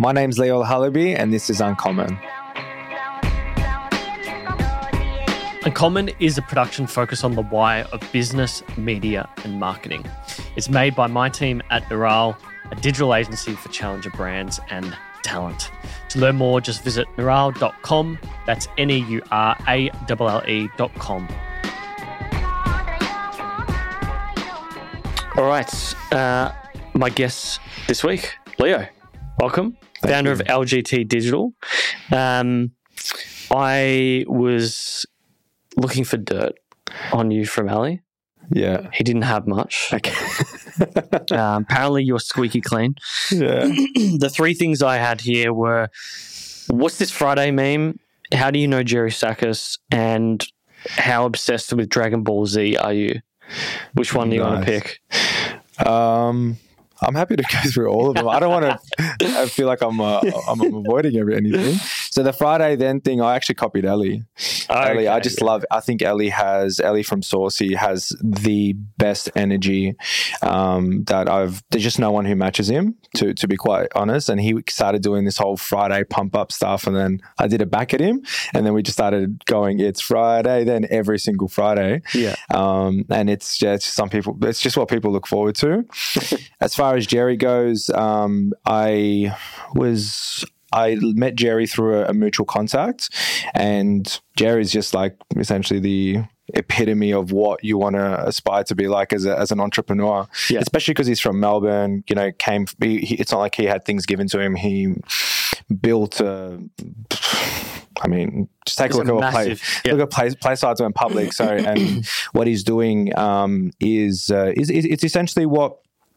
My name's Leo Halaby, and this is Uncommon. Uncommon is a production focused on the why of business, media, and marketing. It's made by my team at Neural, a digital agency for challenger brands and talent. To learn more, just visit neural.com. That's NEURALLE.com. All right. My guest this week, Leo. Welcome. Founder of LGT Digital. I was looking for dirt on you from Ali. Yeah. He didn't have much. Okay. Apparently you're squeaky clean. Yeah. The three things I had here were, what's this Friday meme? How do you know Jerry Sakis? And how obsessed with Dragon Ball Z are you? Which one do you want to pick? I'm happy to go through all of them. I don't want to. I feel like I'm avoiding anything. So the Friday then thing, I actually copied Ellie. Ellie, I just love. I think Ellie from Saucy has the best energy that I've. There's just no one who matches him. To be quite honest, and he started doing this whole Friday pump up stuff, and then I did it back at him, and then we just started going. It's Friday, then every single Friday. Yeah. And it's just some people. It's just what people look forward to. As far as Jerry goes, I met Jerry through a mutual contact, and Jerry's just like essentially the epitome of what you want to aspire to be like as an entrepreneur, especially because he's from Melbourne. You know, it's not like he had things given to him. He built just take a look at play sites in public. So, and what he's doing is it's essentially what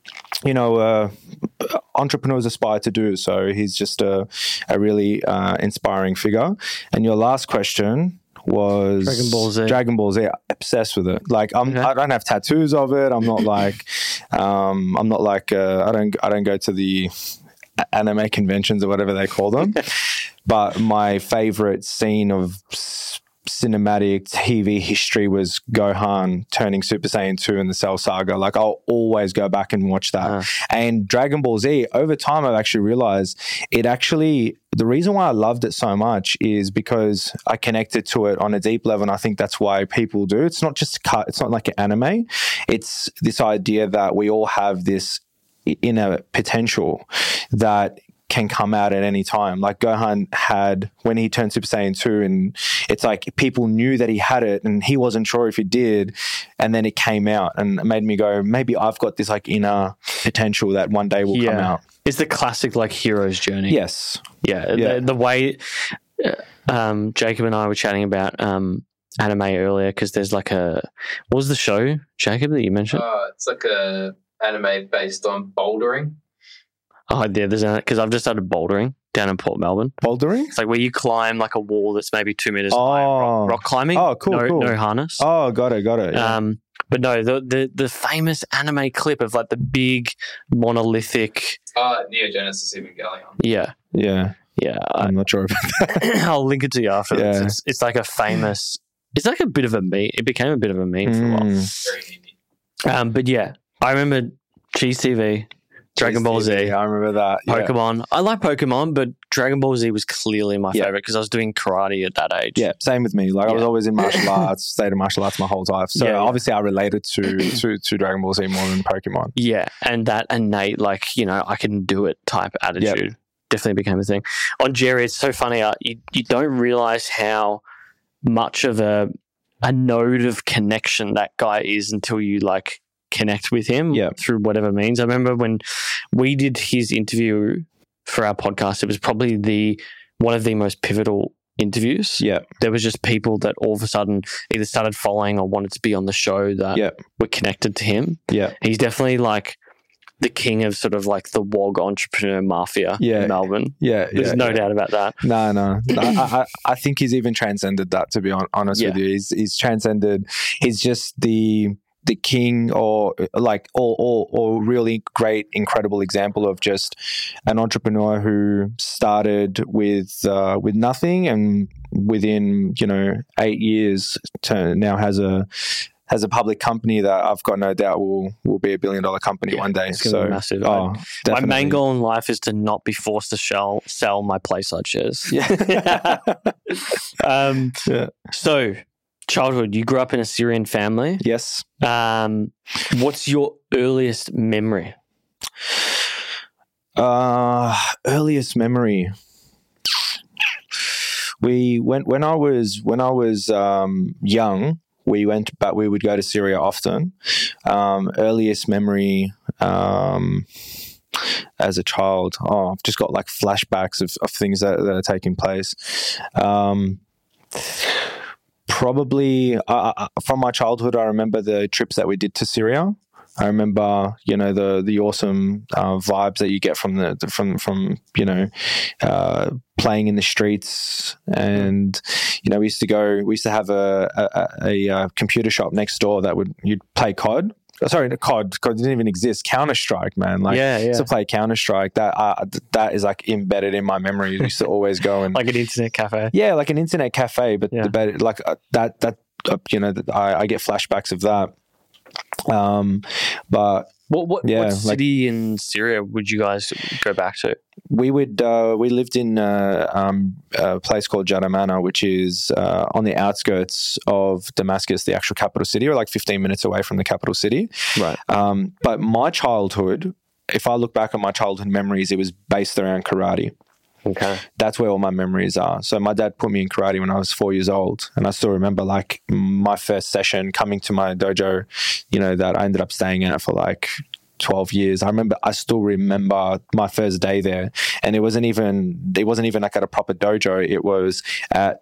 entrepreneurs aspire to do. So he's just a really inspiring figure. And your last question was Dragon Ball Z. Obsessed with it. Like I don't have tattoos of it. I'm not like I don't go to the anime conventions or whatever they call them. But my favorite scene of cinematic TV history was Gohan turning Super Saiyan 2 in the Cell Saga. Like I'll always go back and watch that. And Dragon Ball Z, over time I've actually realized the reason why I loved it so much is because I connected to it on a deep level, and I think that's why people do. It's not just it's not like an anime. It's this idea that we all have this inner potential that can come out at any time. Like Gohan had when he turned Super Saiyan 2, and it's like people knew that he had it and he wasn't sure if he did, and then it came out and it made me go, maybe I've got this like inner potential that one day will come out. It's the classic like hero's journey. Yes. Yeah. The way Jacob and I were chatting about anime earlier, because there's like what was the show, Jacob, that you mentioned? It's like a anime based on bouldering. Oh, yeah, there's because I've just started bouldering down in Port Melbourne. Bouldering? It's like where you climb like a wall that's maybe 2 meters high. Rock climbing. Oh, cool. No harness. Oh, got it. Yeah. But no, the famous anime clip of like the big monolithic. Neo Genesis Evangelion. Yeah. I'm not sure about that. I'll link it to you afterwards. Yeah. It's like a famous. It's like a bit of a meme. It became a bit of a meme for a while. Very neat. But yeah, I remember Cheese TV. Dragon Ball Z. I remember that. Pokemon. I like Pokemon, but Dragon Ball Z was clearly my favorite because I was doing karate at that age. Yeah, same with me. Like I was always in martial arts, stayed in martial arts my whole life. So obviously I related to Dragon Ball Z more than Pokemon. Yeah, and that innate, like, I can do it type attitude definitely became a thing. On Jerry, it's so funny. You don't realize how much of a node of connection that guy is until you like connect with him through whatever means. I remember when we did his interview for our podcast, it was probably one of the most pivotal interviews. Yeah. There was just people that all of a sudden either started following or wanted to be on the show that were connected to him. Yeah. He's definitely like the king of sort of like the WOG entrepreneur mafia in Melbourne. Yeah. There's no doubt about that. No. I think he's even transcended that, to be honest with you. He's transcended. He's just the king, or like or really great, incredible example of just an entrepreneur who started with nothing, and within 8 years now has a has a public company that I've got no doubt will be $1 billion company one day. It's going to be massive. My main goal in life is to not be forced to sell my PlaySide shares. Yeah. So, childhood, you grew up in a Syrian family. Yes. What's your earliest memory? Earliest memory. When I was young, we would go to Syria often. Earliest memory as a child. I've just got like flashbacks of things that are taking place. Probably from my childhood, I remember the trips that we did to Syria. I remember, the awesome vibes that you get from playing in the streets, and we used to have a computer shop next door that you'd play COD. Sorry, COD didn't even exist. Counter-Strike, man. Used to play Counter-Strike. That is like embedded in my memory. We used to always go and like an internet cafe. Yeah, like an internet cafe, but I get flashbacks of that. But what city in Syria would you guys go back to? We lived in a place called Jaramana, which is on the outskirts of Damascus, the actual capital city, or like 15 minutes away from the capital city. Right. But my childhood, if I look back on my childhood memories, it was based around karate. Okay. That's where all my memories are. So my dad put me in karate when I was 4 years old. And I still remember like my first session coming to my dojo, that I ended up staying at for like 12 years. I still remember my first day there. And it wasn't even like at a proper dojo. It was at,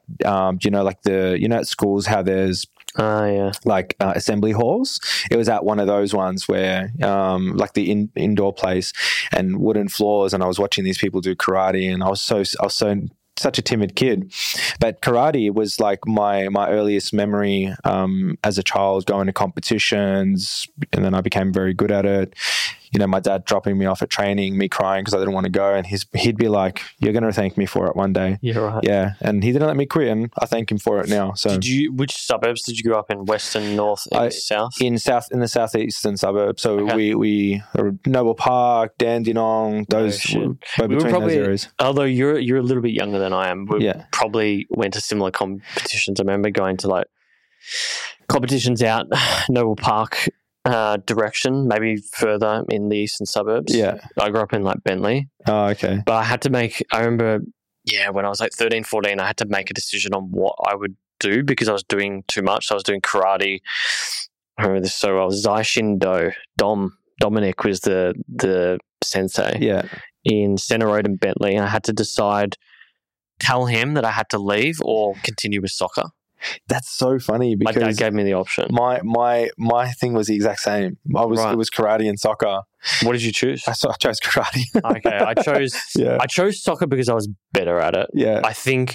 at schools, how there's assembly halls. It was at one of those ones where like the indoor place and wooden floors, and I was watching these people do karate, and I was such a timid kid, but karate was like my earliest memory as a child, going to competitions, and then I became very good at it. My dad dropping me off at training, me crying because I didn't want to go, and he'd be like, "You're going to thank me for it one day." Yeah, right. Yeah, and he didn't let me quit, and I thank him for it now. So, which suburbs did you grow up in? Western, north, east, south? In the southeastern suburbs. So we Noble Park, Dandenong, those between those areas. Although you're a little bit younger than I am, we probably went to similar competitions. I remember going to like competitions out Noble Park direction, maybe further in the eastern suburbs. Yeah. I grew up in like Bentley. Oh, okay. But I remember, when I was like 13, 14, I had to make a decision on what I would do because I was doing too much. So I was doing karate. I remember this so well. Zaishin Do. Dominic was the sensei. Yeah. In Center Road and Bentley. And I had to tell him that I had to leave or continue with soccer. That's so funny because my dad gave me the option. My thing was the exact same. It was karate and soccer. What did you choose? I chose karate. Okay, I chose soccer because I was better at it. Yeah, I think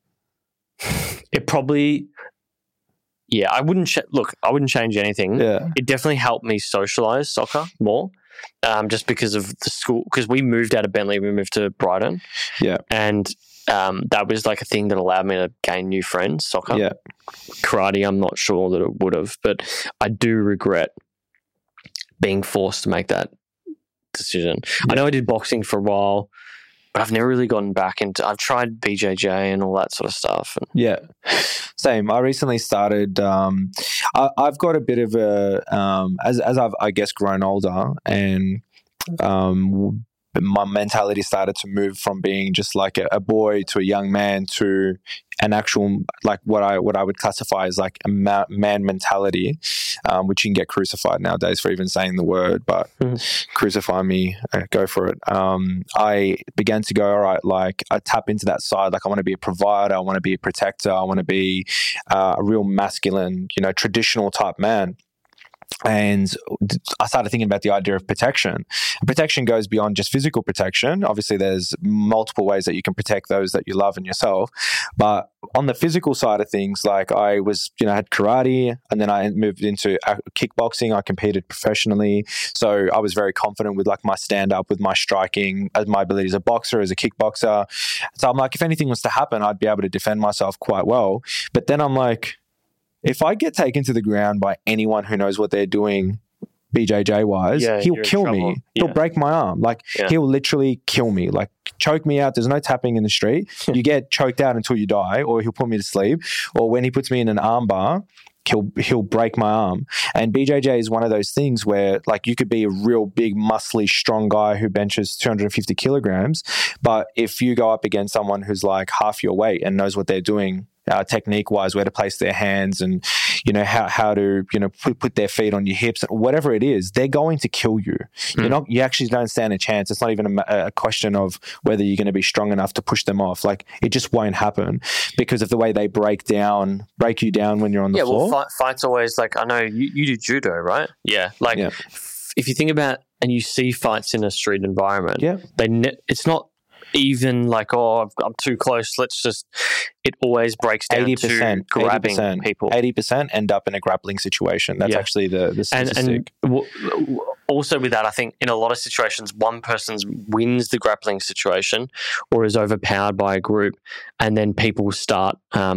it probably. Yeah, I wouldn't change anything. Yeah, it definitely helped me socialize soccer more. Just because of the school, because we moved out of Bentley, we moved to Brighton. Yeah, and that was like a thing that allowed me to gain new friends. Soccer, yeah, karate. I'm not sure that it would have, but I do regret being forced to make that decision. Yeah. I know I did boxing for a while, but I've never really gotten back into. I've tried BJJ and all that sort of stuff. Yeah, same. I recently started. I've got a bit of a as I've grown older, and my mentality started to move from being just like a boy to a young man to an actual, like what I would classify as like a man mentality, which you can get crucified nowadays for even saying the word, but crucify me, go for it. I began to go, all right, like I tap into that side. Like I want to be a provider. I want to be a protector. I want to be a real masculine, traditional type man. And I started thinking about the idea of protection. Protection goes beyond just physical protection. Obviously, there's multiple ways that you can protect those that you love and yourself. But on the physical side of things, like I was, had karate, and then I moved into kickboxing. I competed professionally. So I was very confident with like my stand-up, with my striking, as my ability as a boxer, as a kickboxer. So I'm like, if anything was to happen, I'd be able to defend myself quite well. But then I'm like, if I get taken to the ground by anyone who knows what they're doing, BJJ wise, he'll kill me. He'll break my arm. Like he'll literally kill me. Like choke me out. There's no tapping in the street. You get choked out until you die, or he'll put me to sleep. Or when he puts me in an arm bar, he'll break my arm. And BJJ is one of those things where like you could be a real big, muscly, strong guy who benches 250 kilograms, but if you go up against someone who's like half your weight and knows what they're doing, technique wise, where to place their hands and, you know, how to, you know, put their feet on your hips, whatever it is, they're going to kill you. You actually don't stand a chance. It's not even a question of whether you're going to be strong enough to push them off. Like it just won't happen because of the way they break you down when you're on the floor. Well, fights always, like, I know you do judo, right? Yeah. Like if you think about, and you see fights in a street environment, it's not even like, oh, I'm too close. It always breaks down 80%, to grabbing 80%, people. 80% end up in a grappling situation. That's actually the statistic. And also with that, I think in a lot of situations, one person wins the grappling situation or is overpowered by a group, and then people start,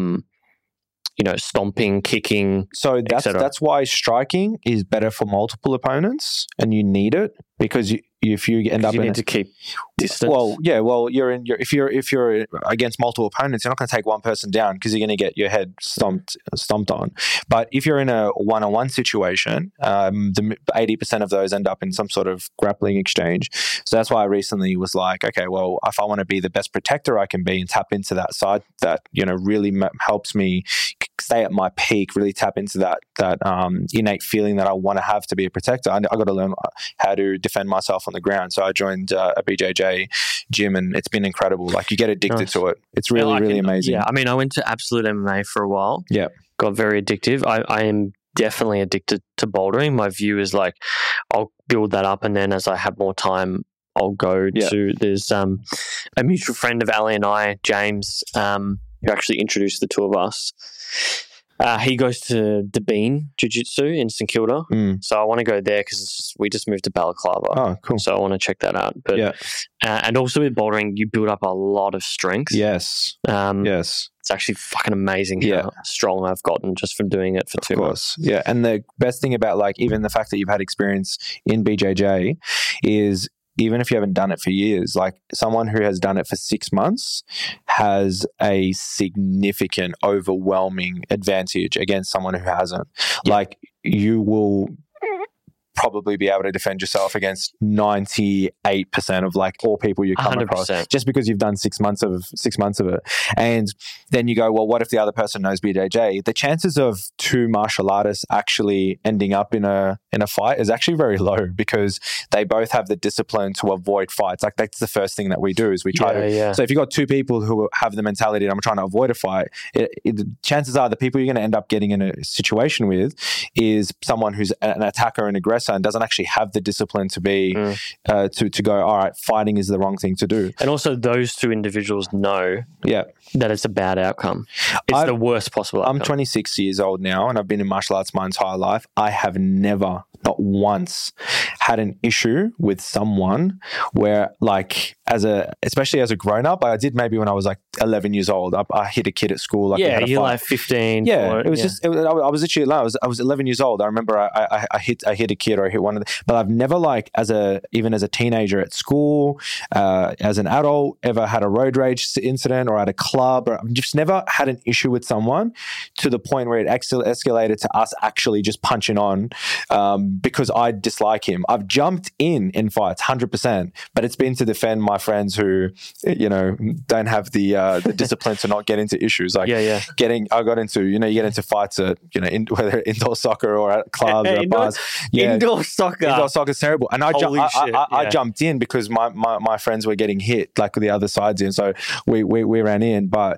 stomping, kicking. So that's why striking is better for multiple opponents, and you need it because if you end up need to keep distance. If you're against multiple opponents, you're not going to take one person down because you're going to get your head stomped on. But if you're in a one-on-one situation, the 80% of those end up in some sort of grappling exchange. So that's why I recently was like, okay, well, if I want to be the best protector I can be and tap into that side that, you know, really helps me stay at my peak, really tap into that innate feeling that I want to have to be a protector, I got to learn how to defend myself on the ground. So I joined a BJJ gym, and it's been incredible. Like you get addicted to it. It's really amazing. Yeah, I mean, I went to Absolute MMA for a while. Yeah, got very addictive. I am definitely addicted to bouldering. My view is like I'll build that up, and then as I have more time, I'll go to. There's a mutual friend of Ali and I, James, who actually introduced the two of us. He goes to Dabine Jiu-Jitsu in St Kilda. So I want to go there because we just moved to Balaclava. Oh, cool. So I want to check that out. But and also with bouldering, you build up a lot of strength. Yes. Yes. It's actually fucking amazing how strong I've gotten just from doing it for 2 months. Yeah. And the best thing about like even the fact that you've had experience in BJJ is even if you haven't done it for years, like someone who has done it for 6 months has a significant, overwhelming advantage against someone who hasn't. Like you will probably be able to defend yourself against 98% of like all people you come 100%. Across just because you've done 6 months of it. And then you go, well, what if the other person knows BJJ? The chances of two martial artists actually ending up in a fight is actually very low because they both have the discipline to avoid fights. Like that's the first thing that we do is we try to. So if you've got two people who have the mentality I'm trying to avoid a fight, chances are the people you're going to end up getting in a situation with is someone who's an attacker and aggressor and doesn't actually have the discipline to be to go, all right, fighting is the wrong thing to do. And also those two individuals know that it's a bad outcome. It's the worst possible outcome. I'm 26 years old now and I've been in martial arts my entire life. I have never, not once, had an issue with someone where like especially as a grown up, I did maybe when I was like 11 years old. I hit a kid at school. Like you're like 15. Yeah, it was just. I was literally I was 11 years old. I remember I hit a kid or I hit one of the. But I've never like even as a teenager at school, as an adult, ever had a road rage incident or at a club. Or I've just never had an issue with someone to the point where it escalated to us actually just punching on because I dislike him. I've jumped in fights 100%, but it's been to defend my friends who, you know, don't have the discipline to not get into issues. Like I got into, you know, you get into fights at, you know, whether indoor soccer or at clubs or at bars. Indoor soccer is terrible. And I jumped in because my friends were getting hit, like the other side's in. So we ran in, but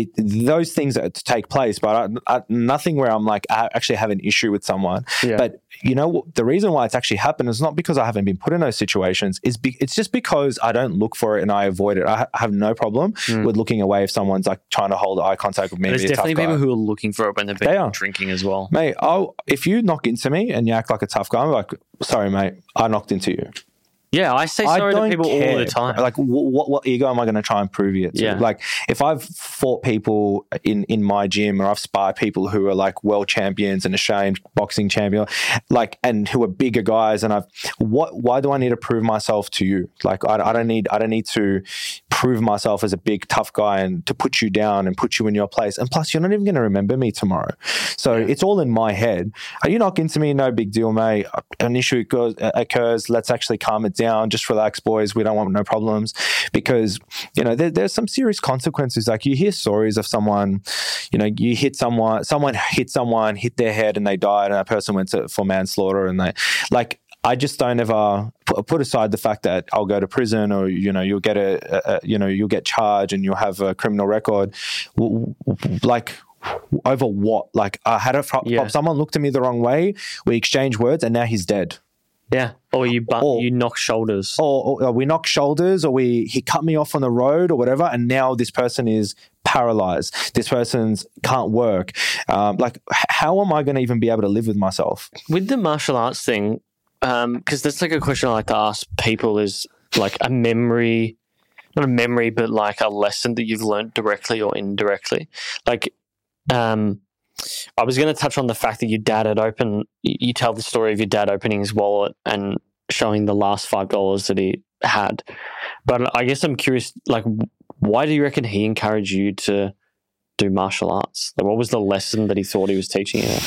those things take place, but nothing where I'm like, I actually have an issue with someone. Yeah. But you know, the reason why it's actually happened is not because I haven't been put in those situations. It's just because I don't look for it and I avoid it. I have no problem with looking away if someone's like trying to hold eye contact with me. There's definitely people who are looking for it when they've been drinking as well. Mate, if you knock into me and you act like a tough guy, I'm like, sorry, mate, I knocked into you. Yeah, I say sorry to people all the time. Like, what ego am I going to try and prove it to? Yeah. Like, if I've fought people in my gym, or I've sparred people who are like world champions and Australian boxing champion, like, and who are bigger guys, and why do I need to prove myself to you? Like, I don't need to prove myself as a big tough guy and to put you down and put you in your place. And plus, you're not even going to remember me tomorrow. So it's all in my head. Are you knock into me? No big deal, mate. An issue occurs. Let's actually calm it down. Just relax, boys. We don't want no problems, because there's some serious consequences. Like, you hear stories of someone, you hit someone hit their head and they died, and that person went for manslaughter, and they like. I just don't ever put aside the fact that I'll go to prison, or you'll get you'll get charged and you'll have a criminal record. Like, over what? Like, I had someone looked at me the wrong way. We exchanged words, and now he's dead. Yeah, or you knock shoulders, or we knock shoulders, or he cut me off on the road, or whatever, and now this person is paralyzed. This person's can't work. Like, how am I going to even be able to live with myself? With the martial arts thing, because that's like a question I like to ask people, is like a memory, not a memory, but like a lesson that you've learned directly or indirectly. Like, I was going to touch on the fact that your dad you tell the story of your dad opening his wallet and showing the last $5 that he had. But I guess I'm curious, like, why do you reckon he encouraged you to do martial arts? Like, what was the lesson that he thought he was teaching you?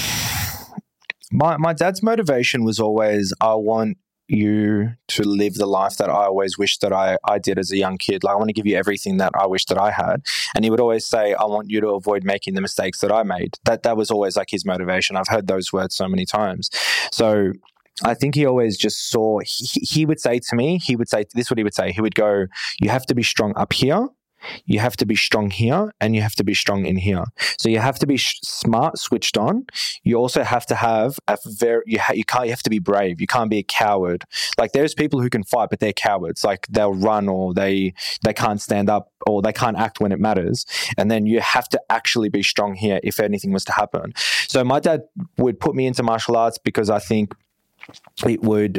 My dad's motivation was always, I want you to live the life that I always wished that I did as a young kid. Like, I want to give you everything that I wish that I had. And he would always say, I want you to avoid making the mistakes that I made. That was always like his motivation. I've heard those words so many times. So I think he always just saw, he would say to me, this is what he would say. He would go, you have to be strong up here. You have to be strong here, and you have to be strong in here. So you have to be smart, switched on. You also have to have you have to be brave. You can't be a coward. Like, there's people who can fight, but they're cowards. Like, they'll run, or they can't stand up, or they can't act when it matters. And then you have to actually be strong here if anything was to happen. So my dad would put me into martial arts because I think it would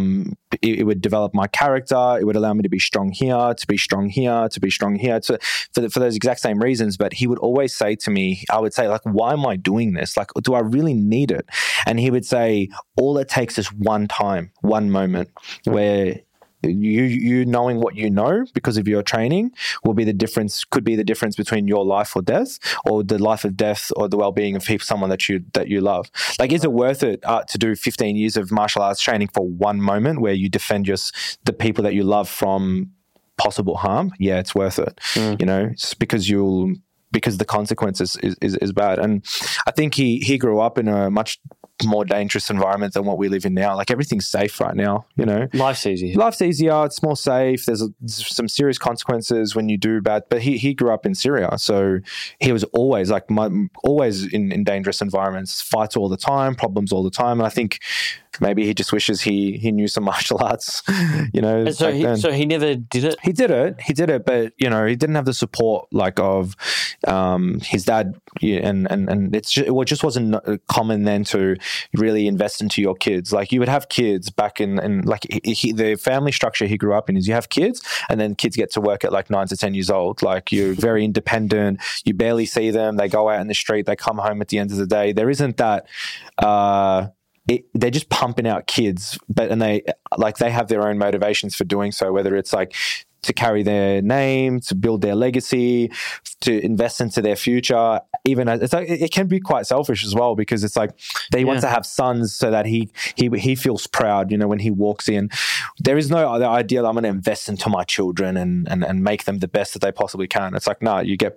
develop my character. It would allow me to be strong here, to be strong here, to be strong here, for those exact same reasons. But he would always say to me, I would say, like, why am I doing this? Like, do I really need it? And he would say, all it takes is one time, one moment where you knowing what you know because of your training could be the difference between your life or death, or the life of death, or the well-being of someone that you love. Like, is it worth it to do 15 years of martial arts training for one moment where you defend the people that you love from possible harm? Yeah, it's worth it. It's because the consequences is bad. And I think he grew up in a much more dangerous environment than what we live in now. Like, everything's safe right now, Life's easier. It's more safe. There's some serious consequences when you do bad. But he grew up in Syria, so he was always always in dangerous environments, fights all the time, problems all the time. And I think maybe he just wishes he knew some martial arts, And so he never did it? He did it, but, he didn't have the support, like, of his dad, and it just wasn't common then to really invest into your kids. Like, you would have kids back in like, the family structure he grew up in is you have kids, and then kids get to work at like 9 to 10 years old. Like, you're very independent. You barely see them. They go out in the street. They come home at the end of the day. There isn't that... they're just pumping out kids, and they have their own motivations for doing so, whether it's like to carry their name, to build their legacy, to invest into their future. Even it's like, it can be quite selfish as well, because it's like they want to have sons so that he feels proud, when he walks in. There is no other idea that I'm going to invest into my children and make them the best that they possibly can. It's like, no, you get,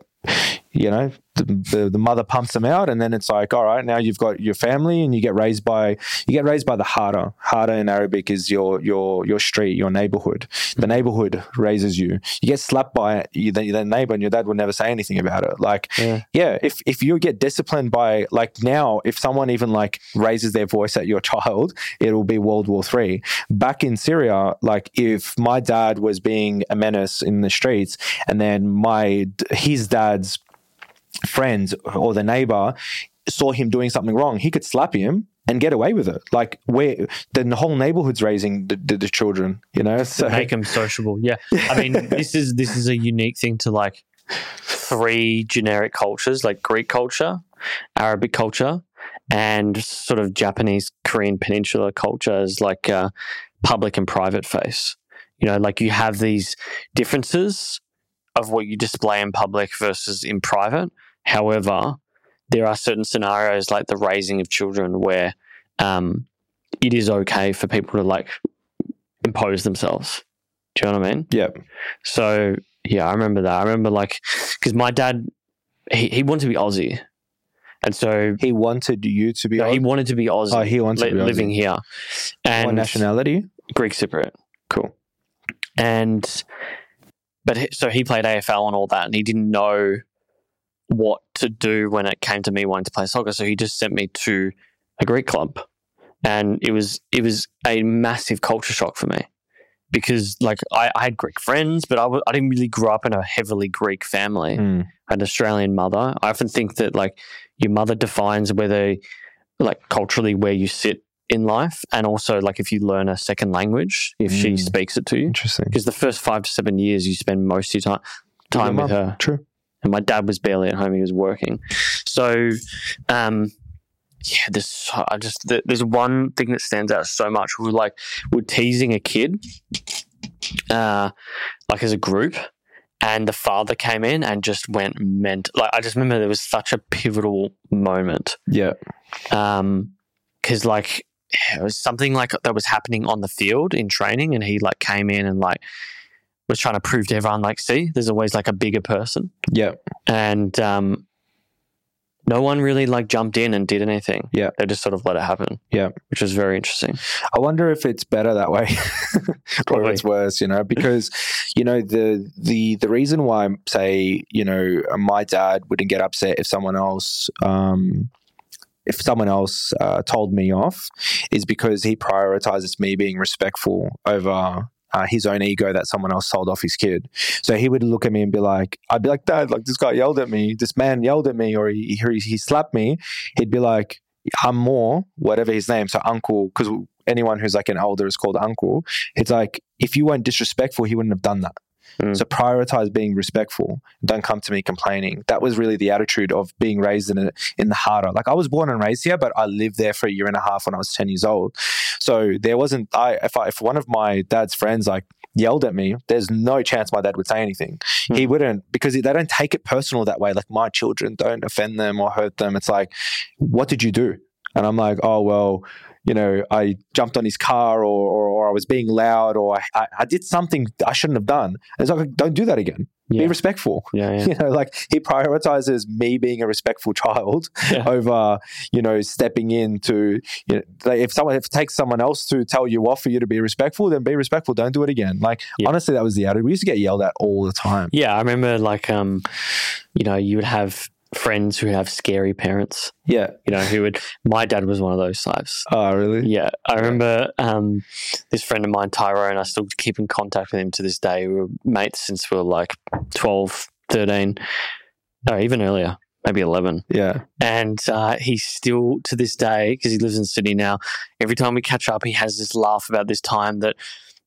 the mother pumps them out, and then it's like, all right, now you've got your family, and you get raised by the harda. Harda in Arabic is your street, your neighborhood. The neighborhood raises you. You get slapped by the neighbor, and your dad would never say anything about it. Like, if you get disciplined by, like, now, if someone even like raises their voice at your child, it will be World War III. Back in Syria, like, if my dad was being a menace in the streets, and then his dad's friends or the neighbor saw him doing something wrong, he could slap him, and get away with it. Like where the whole neighborhood's raising the children, you know, so make them sociable. Yeah. I mean, this is a unique thing to like 3 generic cultures, like Greek culture, Arabic culture, and sort of Japanese, Korean peninsula culture is like public and private face. You know, like you have these differences of what you display in public versus in private. However, there are certain scenarios like the raising of children where it is okay for people to like impose themselves. Do you know what I mean? Yeah. So, yeah, I remember that. I remember like, because my dad, he wanted to be Aussie. And so he wanted you to be. He wanted to be Aussie. Oh, he wanted to be living Aussie. here. And what nationality? Greek Cypriot. Cool. So he played AFL and all that, and he didn't know what to do when it came to me wanting to play soccer. So he just sent me to a Greek club, and it was a massive culture shock for me because like I had Greek friends, but I didn't really grow up in a heavily Greek family. I had an Australian mother. I often think that like your mother defines whether like culturally where you sit in life, and also like if you learn a second language, if she speaks it to you. Interesting. Because the first 5 to 7 years you spend most of your time with her. True. And my dad was barely at home; he was working. So, there's one thing that stands out so much. We're teasing a kid, like as a group, and the father came in and just went like I just remember there was such a pivotal moment. Yeah. Because like it was something like that was happening on the field in training, and he like came in and like was trying to prove to everyone like, see, there's always like a bigger person. Yeah. And no one really like jumped in and did anything. Yeah. They just sort of let it happen. Yeah. Which was very interesting. I wonder if it's better that way or if it's worse, you know, because, you know, the reason why, say, you know, my dad wouldn't get upset if someone else told me off is because he prioritizes me being respectful over his own ego that someone else sold off his kid. So he would look at me and be like, I'd be like, Dad, like this guy yelled at me, this man yelled at me, or he slapped me. He'd be like, I'm more, whatever his name, so uncle, because anyone who's like an elder is called uncle. It's like, if you weren't disrespectful, he wouldn't have done that. So prioritize being respectful. Don't come to me complaining. That was really the attitude of being raised in the Hara. Like I was born and raised here, but I lived there for a year and a half when I was 10 years old. So there wasn't. If one of my dad's friends like yelled at me, there's no chance my dad would say anything. He wouldn't, because they don't take it personal that way. Like my children don't offend them or hurt them. It's like, what did you do? And I'm like, oh well, you know, I jumped on his car or I was being loud or I did something I shouldn't have done. And it's like, don't do that again. Yeah. Be respectful. Yeah. You know, like he prioritizes me being a respectful child over, you know, stepping in to, you know, like if it takes someone else to tell you off for you to be respectful, then be respectful. Don't do it again. Like honestly, that was the attitude. We used to get yelled at all the time. Yeah. I remember like, you know, you would have friends who have scary parents. Yeah. You know, my dad was one of those types. Oh, really? Yeah. I remember this friend of mine, Tyrone, I still keep in contact with him to this day. We were mates since we were like 12, 13, no, even earlier, maybe 11. Yeah. And he's still, to this day, because he lives in Sydney now, every time we catch up, he has this laugh about this time that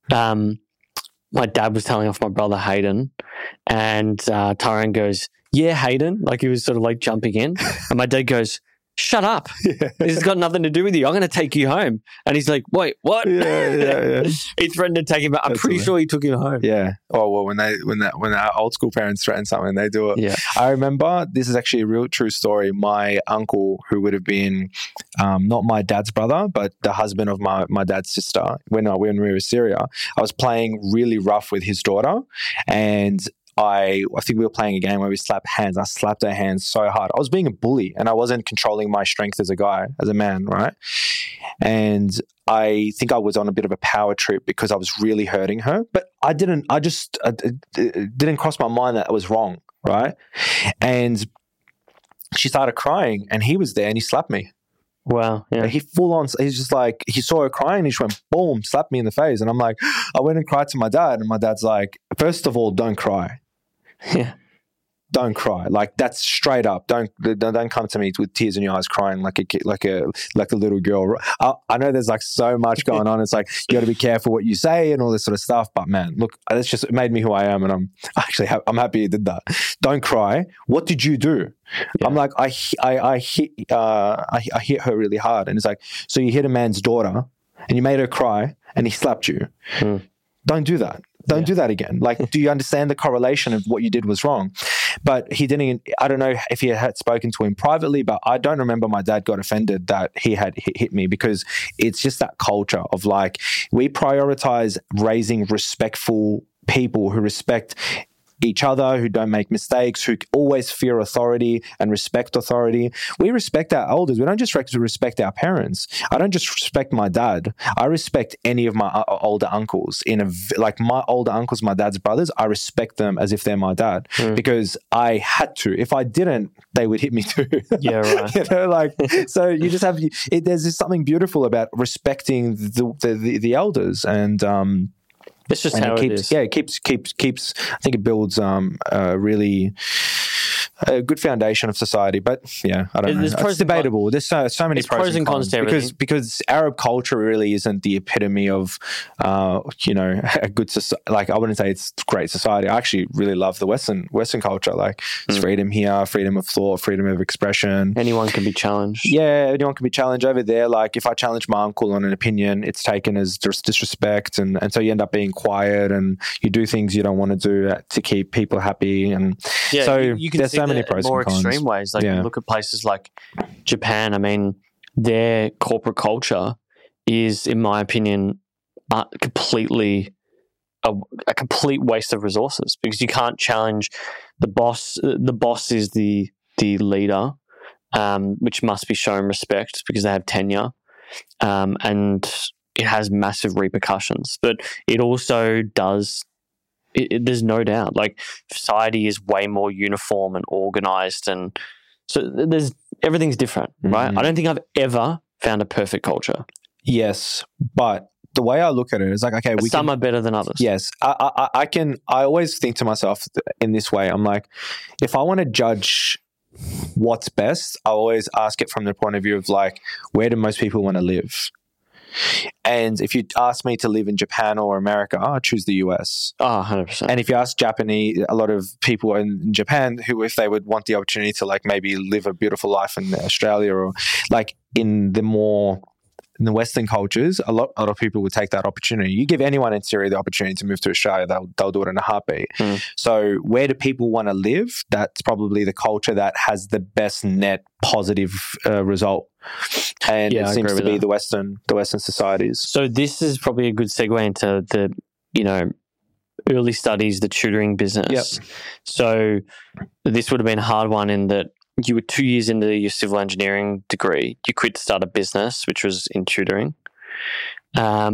my dad was telling off my brother Hayden, and Tyrone goes, yeah, Hayden, like he was sort of like jumping in. And my dad goes, shut up. Yeah. This has got nothing to do with you. I'm going to take you home. And he's like, wait, what? Yeah. He threatened to take him back. I'm pretty sure he took him home. Yeah. Oh, well, when our old school parents threaten something, they do it. Yeah. I remember, this is actually a real true story. My uncle, who would have been not my dad's brother, but the husband of my dad's sister, when we were in Syria, I was playing really rough with his daughter, and I think we were playing a game where we slapped hands. I slapped her hands so hard. I was being a bully and I wasn't controlling my strength as a man, right? And I think I was on a bit of a power trip because I was really hurting her, but it didn't cross my mind that it was wrong, right? And she started crying and he was there and he slapped me. Wow. Yeah. He's just like, he saw her crying and he just went, boom, slapped me in the face. And I'm like, I went and cried to my dad, and my dad's like, first of all, don't cry. Yeah. don't cry. Like, that's straight up. Don't come to me with tears in your eyes, crying like a little girl. I know there's like so much going on. It's like you got to be careful what you say and all this sort of stuff. But man, look, it made me who I am, and I'm happy you did that. Don't cry. What did you do? Yeah. I'm like, I hit her really hard, and it's like, so you hit a man's daughter and you made her cry and he slapped you. Don't do that. Don't do that again. Like, do you understand the correlation of what you did was wrong? But he didn't. I don't know if he had spoken to him privately, but I don't remember my dad got offended that he had hit me, because it's just that culture of like, we prioritize raising respectful people who respect each other, who don't make mistakes, who always fear authority and respect authority. We respect our elders. We don't just respect our parents. I don't just respect my dad. I respect any of my older uncles. Like my older uncles, my dad's brothers, I respect them as if they're my dad, because I had to. If I didn't, they would hit me too. Yeah, right. You know, like, so you just have, there's just something beautiful about respecting the elders, and it's just how it is. Yeah, it keeps. I think it builds really a good foundation of society. But yeah, I don't know. It's debatable. There's so many pros and cons to everything, because Arab culture really isn't the epitome of a good society. Like, I wouldn't say it's great society. I actually really love the Western culture. Like, there's freedom here, freedom of thought, freedom of expression. Anyone can be challenged. Yeah, anyone can be challenged. Over there, like, if I challenge my uncle on an opinion, it's taken as disrespect, and so you end up being quiet, and you do things you don't want to do to keep people happy. And so you can there's so many pros more and cons. Extreme ways. Like, look at places like Japan. I mean, their corporate culture is, in my opinion, completely a complete waste of resources, because you can't challenge the boss. The boss is the leader, which must be shown respect because they have tenure, and it has massive repercussions. But it also does. There's no doubt, like, society is way more uniform and organized, and so everything's different, right? I don't think I've ever found a perfect culture. Yes, but the way I look at it is like, okay, some are better than others. Yes, I always think to myself in this way. I'm like, if I want to judge what's best, I always ask it from the point of view of like, where do most people want to live? And if you ask me to live in Japan or America, I choose the US. 100%. And if you ask a lot of people in Japan who, if they would want the opportunity to like maybe live a beautiful life in Australia, or like in the Western cultures, a lot of people would take that opportunity. You give anyone in Syria the opportunity to move to Australia, they'll do it in a heartbeat. So where do people want to live? That's probably the culture that has the best net positive result. And it seems to be the Western societies. So this is probably a good segue into the, early studies, the tutoring business. Yep. So this would have been a hard one in that you were 2 years into your civil engineering degree. You quit to start a business, which was in tutoring. I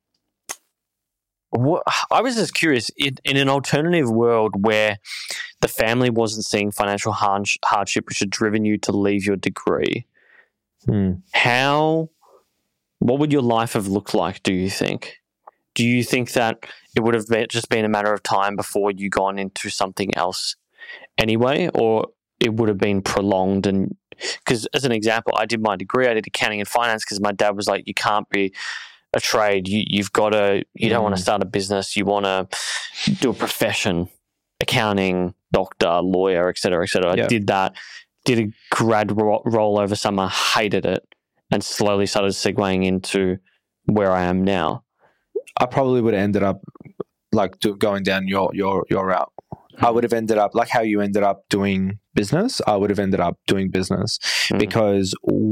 was just curious, in an alternative world where the family wasn't seeing financial hardship, which had driven you to leave your degree, what would your life have looked like, do you think? Do you think that it would have just been a matter of time before you gone into something else anyway, or it would have been prolonged? And because, as an example, I did my degree, I did accounting and finance because my dad was like, you can't be a trade. You don't want to start a business. You want to do a profession, accounting, doctor, lawyer, et cetera, et cetera. I did that, did a grad roll over summer, hated it, and slowly started segueing into where I am now. I probably would have ended up like going down your route. I would have ended up like how you ended up doing business. I would have ended up doing business because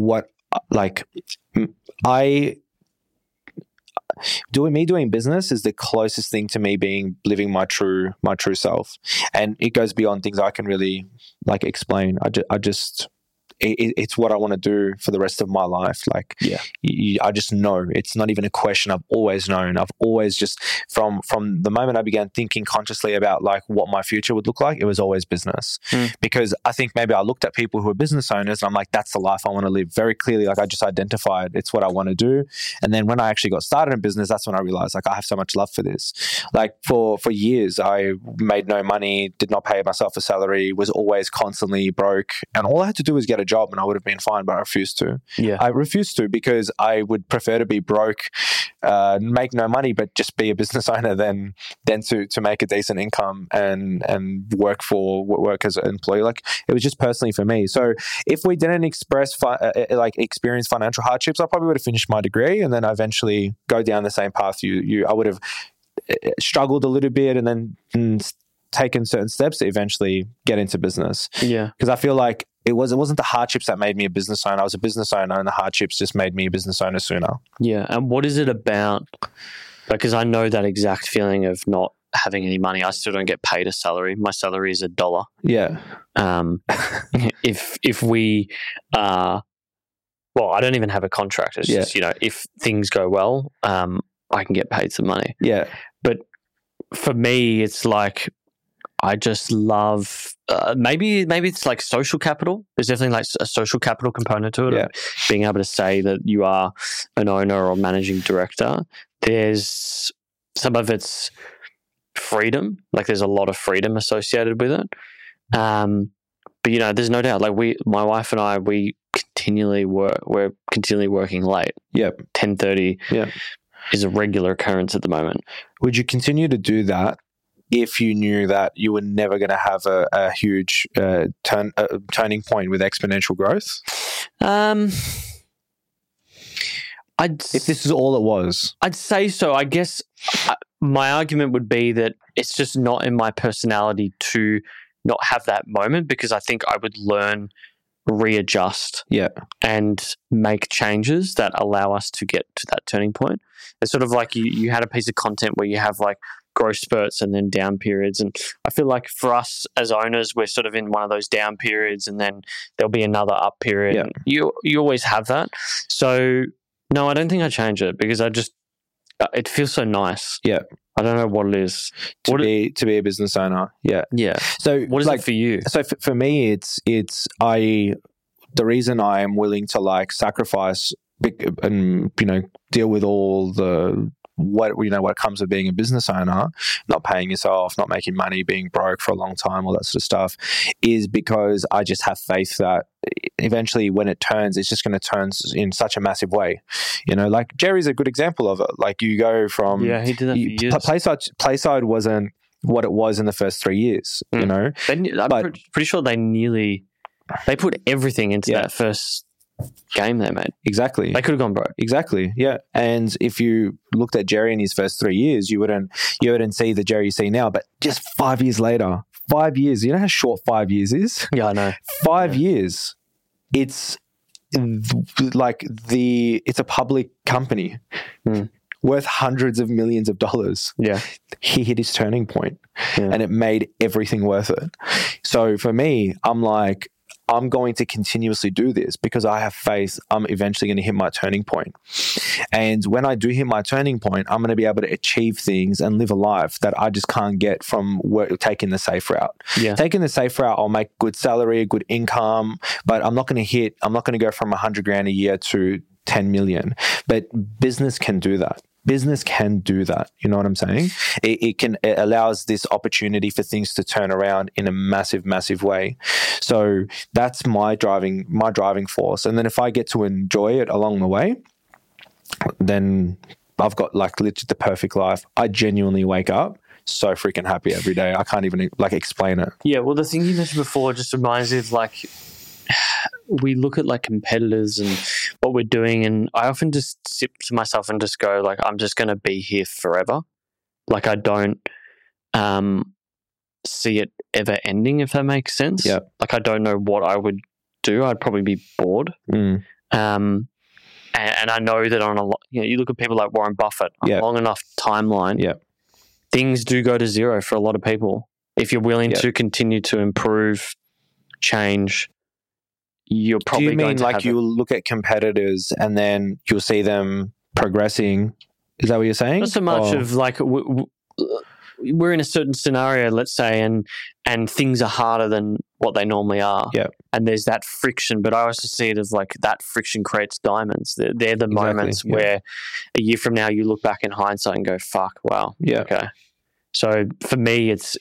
doing business is the closest thing to me living my true self, and it goes beyond things I can really like explain. it's what I want to do for the rest of my life. Like, I just know. It's not even a question. I've always known. I've always just from the moment I began thinking consciously about like what my future would look like, it was always business. Because I think maybe I looked at people who are business owners and I'm like, that's the life I want to live. Very clearly, like I just identified it's what I want to do. And then when I actually got started in business, that's when I realized like I have so much love for this. Like for years, I made no money, did not pay myself a salary, was always constantly broke. And all I had to do was get a job and I would have been fine, but I refused to. I refused to because I would prefer to be broke, make no money, but just be a business owner than to make a decent income and work as an employee. Like it was just personally for me. So if we didn't experience financial hardships, I probably would have finished my degree and then eventually go down the same path I would have struggled a little bit and then taken certain steps to eventually get into business. Because I feel like it wasn't the hardships that made me a business owner. I was a business owner and the hardships just made me a business owner sooner. And what is it about? Because I know that exact feeling of not having any money. I still don't get paid a salary. My salary is $1. If we well, I don't even have a contract. It's just, if things go well, I can get paid some money. But for me, it's like I just love maybe it's like social capital. There's definitely like a social capital component to it. Being able to say that you are an owner or managing director. There's some of it's freedom. Like there's a lot of freedom associated with it. But there's no doubt. Like my wife and I, we continually work. We're continually working late. 10:30. Is a regular occurrence at the moment. Would you continue to do that if you knew that you were never going to have a huge turning point with exponential growth? If this is all it was. I'd say so. I guess my argument would be that it's just not in my personality to not have that moment because I think I would learn, readjust and make changes that allow us to get to that turning point. It's sort of like you had a piece of content where you have like growth spurts and then down periods. And I feel like for us as owners, we're sort of in one of those down periods and then there'll be another up period. And you always have that. So no, I don't think I change it because it feels so nice. I don't know what it is. To be a business owner. So what is it for you? So for me, the reason I am willing to like sacrifice and deal with all the what comes with being a business owner, not paying yourself, not making money, being broke for a long time, all that sort of stuff, is because I just have faith that eventually when it turns, it's just going to turn in such a massive way. Like Jerry's a good example of it. Like you go from he did that for years. Playside wasn't what it was in the first 3 years. I'm pretty sure they put everything into that first game they made. Exactly. They could have gone broke. Exactly. Yeah. And if you looked at Jerry in his first 3 years, you wouldn't see the Jerry you see now. But just 5 years later, 5 years, you know how short 5 years is? Yeah, I know. 5 years. It's like it's a public company worth hundreds of millions of dollars. He hit his turning point and it made everything worth it. So for me, I'm like, I'm going to continuously do this because I have faith I'm eventually going to hit my turning point. And when I do hit my turning point, I'm going to be able to achieve things and live a life that I just can't get from taking the safe route. Taking the safe route, I'll make good salary, good income, but I'm not going to go from $100,000 a year to 10 million. But business can do that. Business can do that. You know what I'm saying? It allows this opportunity for things to turn around in a massive, massive way. So that's my driving force. And then if I get to enjoy it along the way, then I've got like literally the perfect life. I genuinely wake up so freaking happy every day. I can't even like explain it. Yeah. Well, the thing you mentioned before just reminds me of like, we look at like competitors and what we're doing, and I often just sit to myself and just go like, I'm just going to be here forever. Like I don't see it ever ending, if that makes sense. Like I don't know what I would do. I'd probably be bored. And I know that on you look at people like Warren Buffett on a long enough timeline, things do go to zero for a lot of people. If you're willing to continue to improve, change, you're probably Do you mean going to like you'll look at competitors and then you'll see them progressing? Is that what you're saying? Not so much of like we're in a certain scenario, let's say, and things are harder than what they normally are. Yeah. And there's that friction, but I also see it as like that friction creates diamonds. They're the moments where a year from now you look back in hindsight and go, fuck, wow. Yeah. Okay. So for me, it's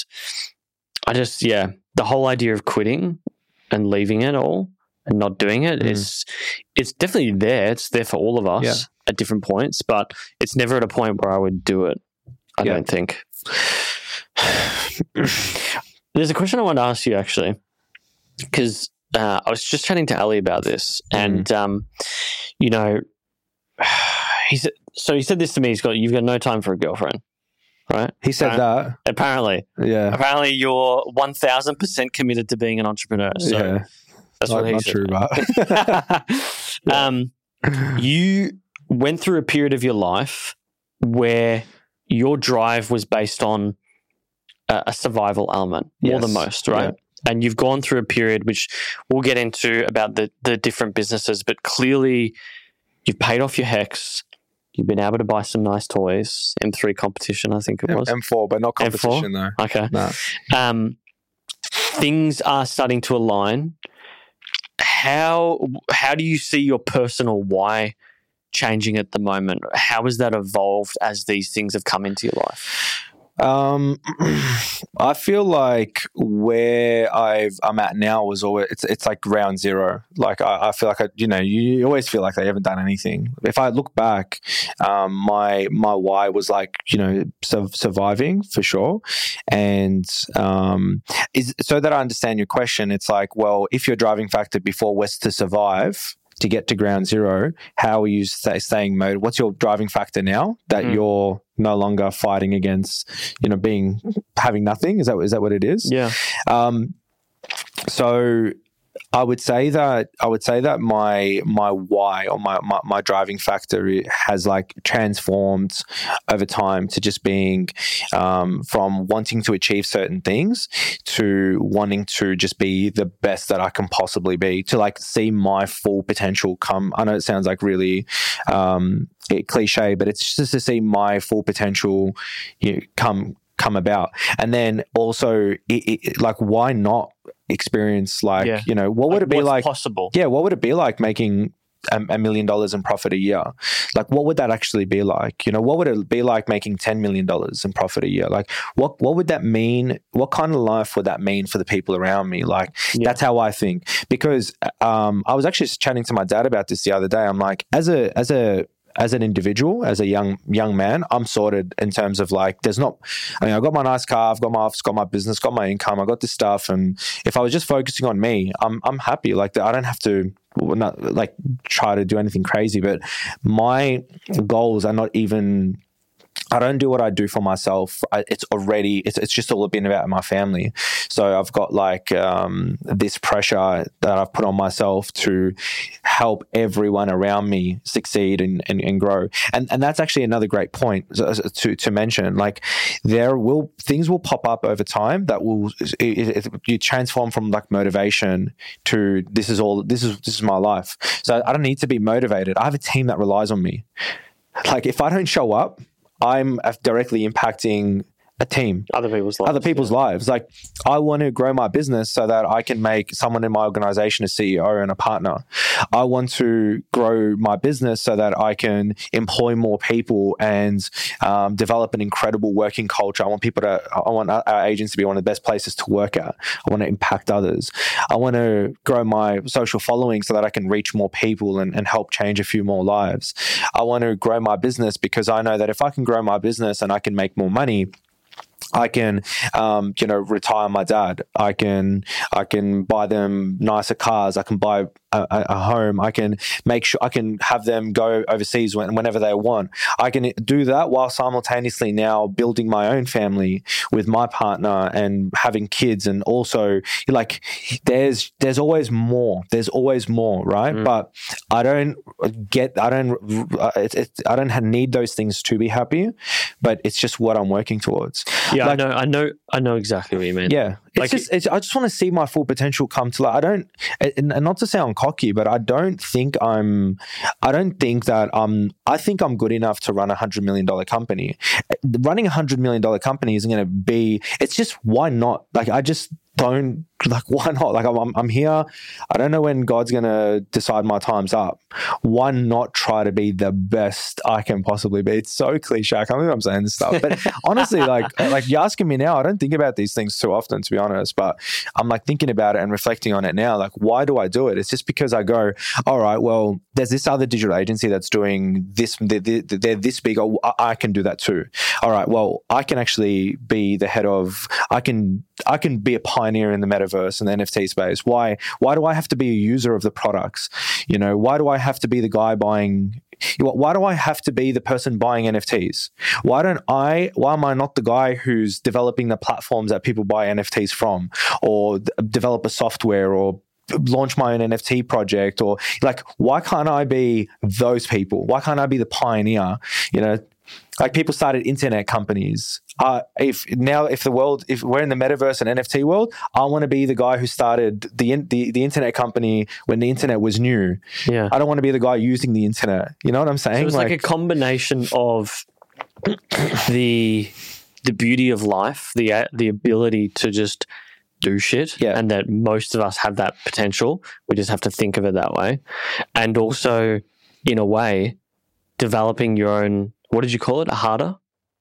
the whole idea of quitting and leaving it all and not doing it is it's definitely there. It's there for all of us at different points, but it's never at a point where I would do it. I don't think. There's a question I wanted to ask you actually, because I was just chatting to Ali about this, and you know, he said this to me. You've got no time for a girlfriend, right? He said that. Apparently, Apparently, you're 1,000% committed to being an entrepreneur. So that's what he said. Not true, but you went through a period of your life where your drive was based on a survival element more than most, right? Yeah. And you've gone through a period, which we'll get into about the different businesses, but clearly you've paid off your HECS. You've been able to buy some nice toys. M3 competition, I think it was. M4, but not competition M4? though. Okay. No. Things are starting to align. How do you see your personal why changing at the moment? How has that evolved as these things have come into your life? I feel like where I'm at now was always it's like ground zero. Like I feel like you always feel like they haven't done anything. If I look back, my why was like surviving for sure, and is so that I understand your question. It's like, well, if your driving factor before was to survive, to get to ground zero, how are you staying motivated? What's your driving factor now that you're no longer fighting against, having nothing? Is that what it is? Yeah. So I would say that my why or my driving factor has like transformed over time to just being from wanting to achieve certain things to wanting to just be the best that I can possibly be, to like see my full potential come. I know it sounds like really cliche, but it's just to see my full potential come about. And then also like, why not experience what would it be like possible? Yeah, what would it be like making $1 million in profit a year? Like, what would that actually be like? What would it be like making $10 million in profit a year? Like, what would that mean? What kind of life would that mean for the people around me? Like, that's how I think. Because I was actually chatting to my dad about this the other day. I'm like, as an individual, as a young man, I'm sorted in terms of like, I've got my nice car, I've got my office, got my business, got my income, I got this stuff. And if I was just focusing on me, I'm happy. Like, I don't have to try to do anything crazy, but my goals are not even, I don't do what I do for myself. It's just all been about my family. So I've got like this pressure that I've put on myself to help everyone around me succeed and grow. And that's actually another great point to mention. Like, things will pop up over time that will you transform from like motivation to this is my life. So I don't need to be motivated. I have a team that relies on me. Like, if I don't show up, I'm directly impacting a team, other people's lives. Like, I want to grow my business so that I can make someone in my organization a CEO and a partner. I want to grow my business so that I can employ more people and develop an incredible working culture. I want our agents to be one of the best places to work at. I want to impact others. I want to grow my social following so that I can reach more people and help change a few more lives. I want to grow my business because I know that if I can grow my business and I can make more money, I can, retire my dad. I can buy them nicer cars. I can buy a home. I can make sure I can have them go overseas whenever they want. I can do that while simultaneously now building my own family with my partner and having kids. And also, like, there's always more. There's always more, right? But I don't need those things to be happy. But it's just what I'm working towards. Yeah, like, I know exactly what you mean. Yeah, I just want to see my full potential come to light. I don't, and not to sound cocky, but I think I'm good enough to run $100 million company. Running $100 million company isn't going to be. It's just, why not? Like, I just don't, like, why not? Like, I'm here. I don't know when God's going to decide my time's up. Why not try to be the best I can possibly be? It's so cliche. I can't believe I'm saying this stuff. But honestly, like you're asking me now, I don't think about these things too often, to be honest. But I'm like thinking about it and reflecting on it now. Like, why do I do it? It's just because I go, all right, well, there's this other digital agency that's doing this. They're this big. Oh, I can do that too. All right, well, I can actually be the head of, I can be a pioneer in the metaverse and the NFT space. Why do I have to be a user of the products? You know, why do I have to be the guy buying? Why do I have to be the person buying NFTs? Why am I not the guy who's developing the platforms that people buy NFTs from, or develop a software, or launch my own NFT project? Or like, why can't I be those people? Why can't I be the pioneer? You know, like, people started internet companies. If we're in the metaverse and NFT world, I want to be the guy who started the internet company when the internet was new. Yeah, I don't want to be the guy using the internet. You know what I'm saying? So it's like a combination of the beauty of life, the ability to just do shit, and that most of us have that potential. We just have to think of it that way, and also, in a way, developing your own. What did you call it? A harder?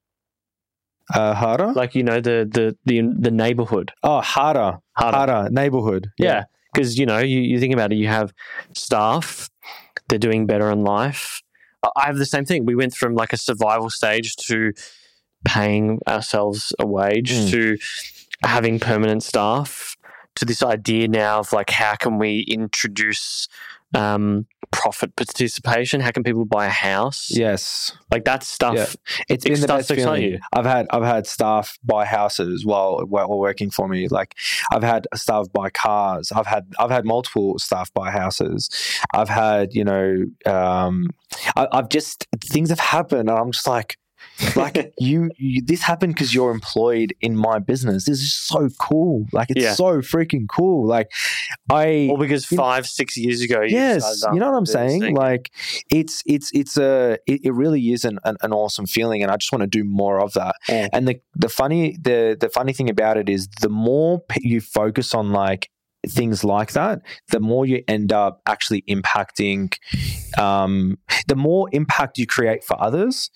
Harder? Like, you know, the neighborhood. Oh, harder neighborhood. Yeah. Because, you know, you think about it, you have staff, they're doing better in life. I have the same thing. We went from like a survival stage to paying ourselves a wage to having permanent staff to this idea now of like, how can we introduce profit participation? How can people buy a house? Yes, like that stuff. Yeah. It's been the best feeling. I've had staff buy houses while working for me. Like, I've had staff buy cars. I've had multiple staff buy houses. I've had, you know, I've just, things have happened, and I'm just like you this happened because you're employed in my business. This is so cool. Like, it's so freaking cool. Like, because 5-6 years ago, you know what I'm saying? Like, it really is an awesome feeling, and I just want to do more of that. And the funny thing about it is, the more you focus on like things like that, the more you end up actually impacting. The more impact you create for others,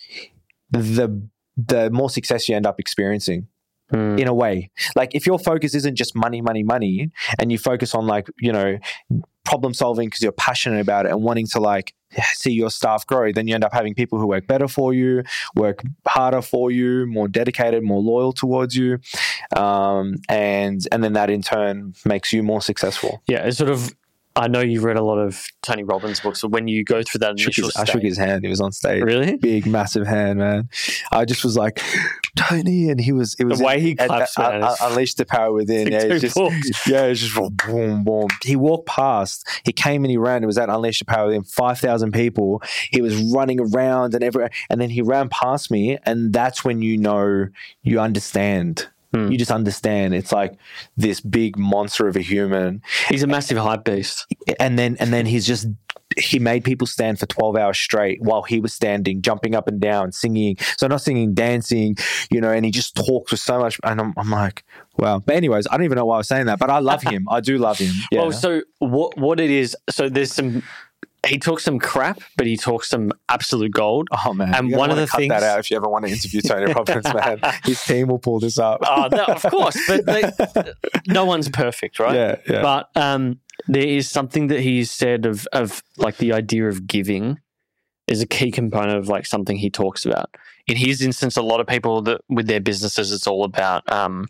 the more success you end up experiencing, in a way. Like, if your focus isn't just money, and you focus on, like, you know, problem solving because you're passionate about it and wanting to like see your staff grow, then you end up having people who work better for you, work harder for you, more dedicated, more loyal towards you, and then that in turn makes you more successful. Yeah, it's sort of. I know you've read a lot of Tony Robbins books, so when you go through that initial stage... I shook his hand. He was on stage. Really? Big, massive hand, man. I just was like, Tony, and it was the way he claps, unleashed the power within. It's just boom, boom. He walked past. He came and he ran. It was at Unleash the Power Within, 5,000 people. He was running around and everywhere, and then he ran past me, and that's when you know you understand. You just understand. It's like this big monster of a human. He's a massive hype beast. And then he made people stand for 12 hours straight while he was standing, jumping up and down, singing. So not singing, dancing, you know, and he just talks with so much. And I'm like, wow. But anyways, I don't even know why I was saying that, but I love him. I do love him. Yeah. Well, so what it is, so there's some... He talks some crap, but he talks some absolute gold. Oh man! And one of the things cut that out if you ever want to interview Tony Robbins, man. His team will pull this up. Oh, no, of course, but no one's perfect, right? Yeah. But there is something that he said of like the idea of giving is a key component of like something he talks about. In his instance, a lot of people that with their businesses, it's all about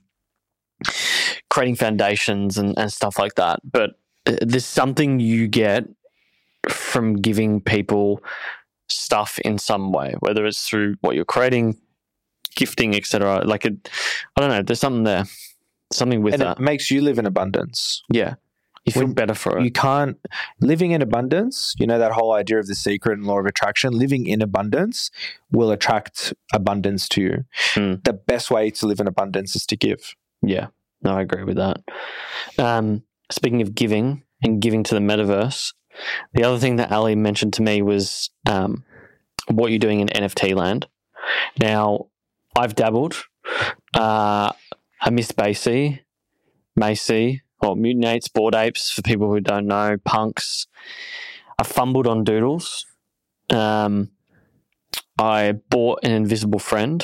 creating foundations and stuff like that. But there's something you get from giving people stuff in some way, whether it's through what you're creating, gifting, etc. Like, I don't know. There's something there, something with that. It makes you live in abundance. Yeah. You feel better for it. You can't, living in abundance, you know, that whole idea of the secret and law of attraction, living in abundance will attract abundance to you. The best way to live in abundance is to give. Yeah, no, I agree with that. Speaking of giving and giving to the metaverse, the other thing that Ali mentioned to me was what you're doing in NFT land. Now, I've dabbled. I missed Macy, or Mutant Apes, Bored Apes, for people who don't know, Punks. I fumbled on Doodles. I bought an Invisible Friend.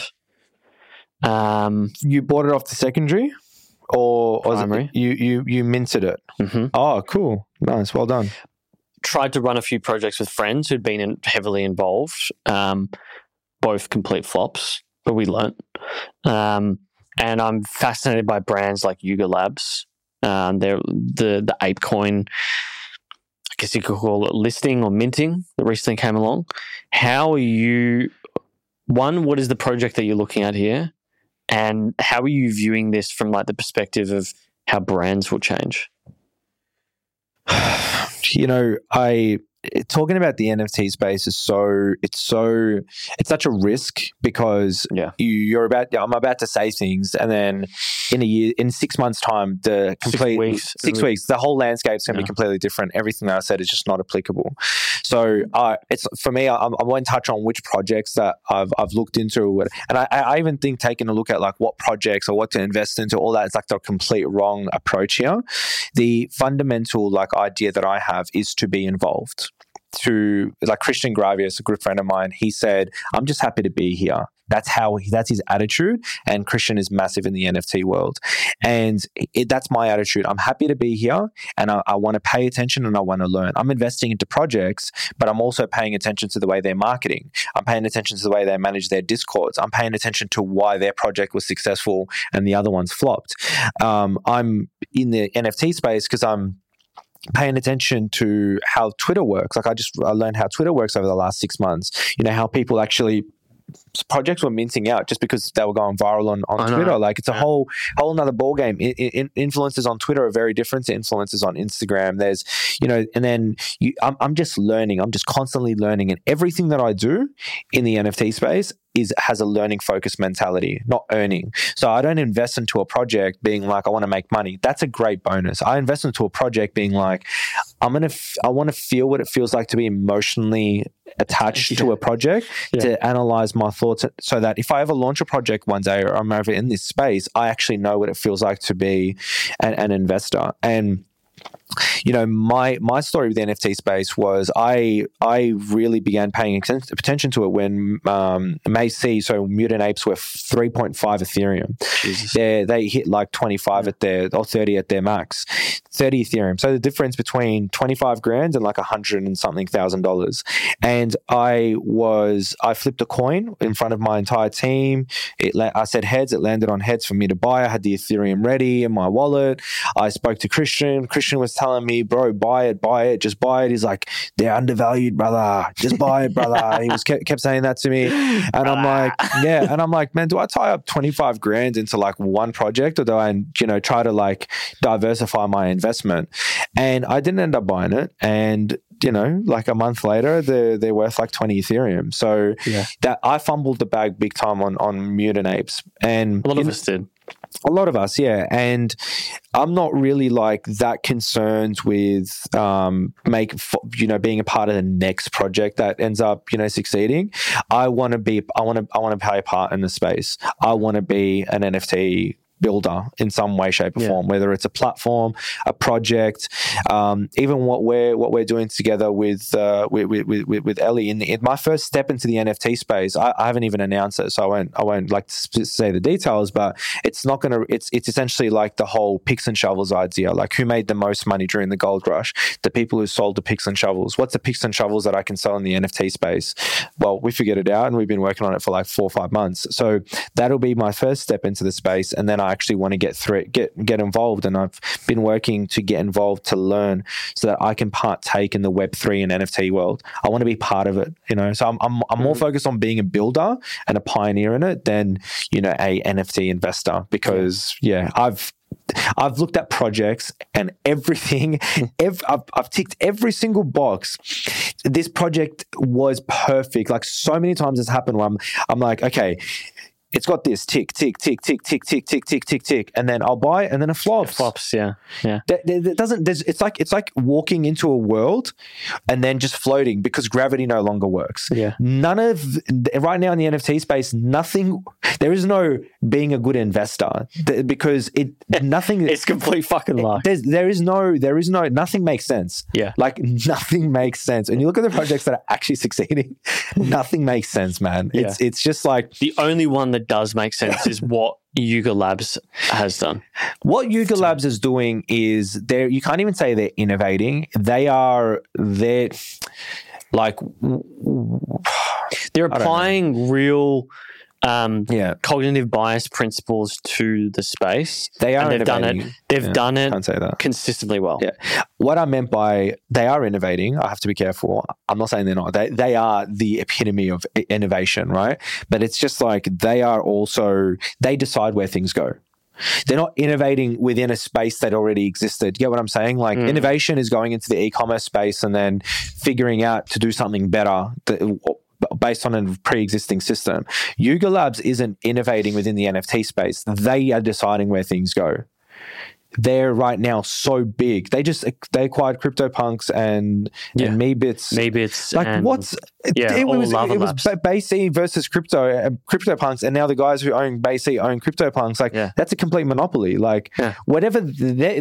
You bought it off the secondary? Or primary. You minted it? Mm-hmm. Oh, cool. Nice. Well done. Tried to run a few projects with friends who'd been heavily involved. Both complete flops, but we learnt. And I'm fascinated by brands like Yuga Labs. They're the ApeCoin, I guess you could call it listing or minting that recently came along. How are you, one, what is the project that you're looking at here? And how are you viewing this from like the perspective of how brands will change? You know, talking about the NFT space is it's such a risk because I'm about to say things, and then in 6 months' time, the complete 6 weeks, the whole landscape's going to be completely different. Everything that I said is just not applicable. So it's for me. I won't touch on which projects that I've looked into, and I even think taking a look at like what projects or what to invest into, all that is like the complete wrong approach here. The fundamental like idea that I have is to be involved. To like Christian Gravius, a good friend of mine, he said, "I'm just happy to be here." That's his attitude, and Christian is massive in the NFT world, and that's my attitude. I'm happy to be here, and I want to pay attention and I want to learn. I'm investing into projects, but I'm also paying attention to the way they're marketing. I'm paying attention to the way they manage their Discords. I'm paying attention to why their project was successful and the other ones flopped. I'm in the NFT space because I'm paying attention to how Twitter works. Like I learned how Twitter works over the last 6 months. You know, how people actually, projects were minting out just because they were going viral on Twitter. Like it's a whole nother ball game. Influencers on Twitter are very different to influencers on Instagram. There's, you know, and then I'm just learning. I'm just constantly learning, and everything that I do in the NFT space has a learning focused mentality, not earning. So I don't invest into a project being like, I want to make money. That's a great bonus. I invest into a project being like, I want to feel what it feels like to be emotionally attached to a project, to analyze my thoughts, so that if I ever launch a project one day or I'm over in this space, I actually know what it feels like to be an investor. And you know, my story with the NFT space was I really began paying attention to it when Macy, so Mutant Apes, were 3.5 Ethereum. They hit like 25 at their, or 30 at their max, 30 Ethereum. So the difference between 25 grand and like $100 and something thousand. And I flipped a coin in front of my entire team. I said heads. It landed on heads for me to buy. I had the Ethereum ready in my wallet. I spoke to Christian. Christian was telling me, bro, buy it, just buy it. He's like, they're undervalued, brother. Just buy it, brother. He was kept saying that to me. And I'm like, yeah. And I'm like, man, do I tie up 25 grand into like one project, or do I, you know, try to like diversify my investment? And I didn't end up buying it. And you know, like a month later, they're worth like 20 Ethereum. So that I fumbled the bag big time on Mutant Apes. And a lot of us did. A lot of us, yeah. And I'm not really like that concerned with being a part of the next project that ends up, you know, succeeding. I want to play a part in the space. I want to be an NFT builder in some way, shape, or form, whether it's a platform, a project, even what we're doing together with Ellie. In my first step into the NFT space, I haven't even announced it, so I won't like to say the details, but it's essentially like the whole picks and shovels idea. Like, who made the most money during the gold rush? The people who sold the picks and shovels. What's the picks and shovels that I can sell in the NFT space? Well, we figured it out, and we've been working on it for like 4 or 5 months. So that'll be my first step into the space, and then I actually want to get involved, and I've been working to get involved to learn so that I can partake in the Web3 and NFT world. I want to be part of it, So I'm more focused on being a builder and a pioneer in it than a NFT investor, because I've looked at projects and everything. I've ticked every single box. This project was perfect. Like, so many times it's happened where I'm like, okay, it's got this tick, tick, tick, tick, tick, tick, tick, tick, tick, tick, and then I'll buy it, and then it flops. It flops, yeah. That doesn't. It's like walking into a world and then just floating because gravity no longer works. Yeah. Right now in the NFT space, nothing. There is no being a good investor because nothing. It's complete fucking luck. There is no. Nothing makes sense. Yeah. Like, nothing makes sense. And you look at the projects that are actually succeeding, nothing makes sense, man. It's just like the only one that does make sense is what Yuga Labs has done. What Yuga Labs is doing is you can't even say they're innovating. They're applying real cognitive bias principles to the space. They are innovating. They've done it can't say that. Consistently well. Yeah. What I meant by they are innovating, I have to be careful. I'm not saying they're not. They are the epitome of innovation, right? But it's just like they decide where things go. They're not innovating within a space that already existed. You get what I'm saying? Like, innovation is going into the e-commerce space and then figuring out to do something better based on a pre-existing system. Yuga Labs isn't innovating within the NFT space. They are deciding where things go. They're right now so big. They acquired CryptoPunks and Meebits. Like, it was BayC versus CryptoPunks, and now the guys who own BayC own CryptoPunks. Like, that's a complete monopoly. Like, whatever. They're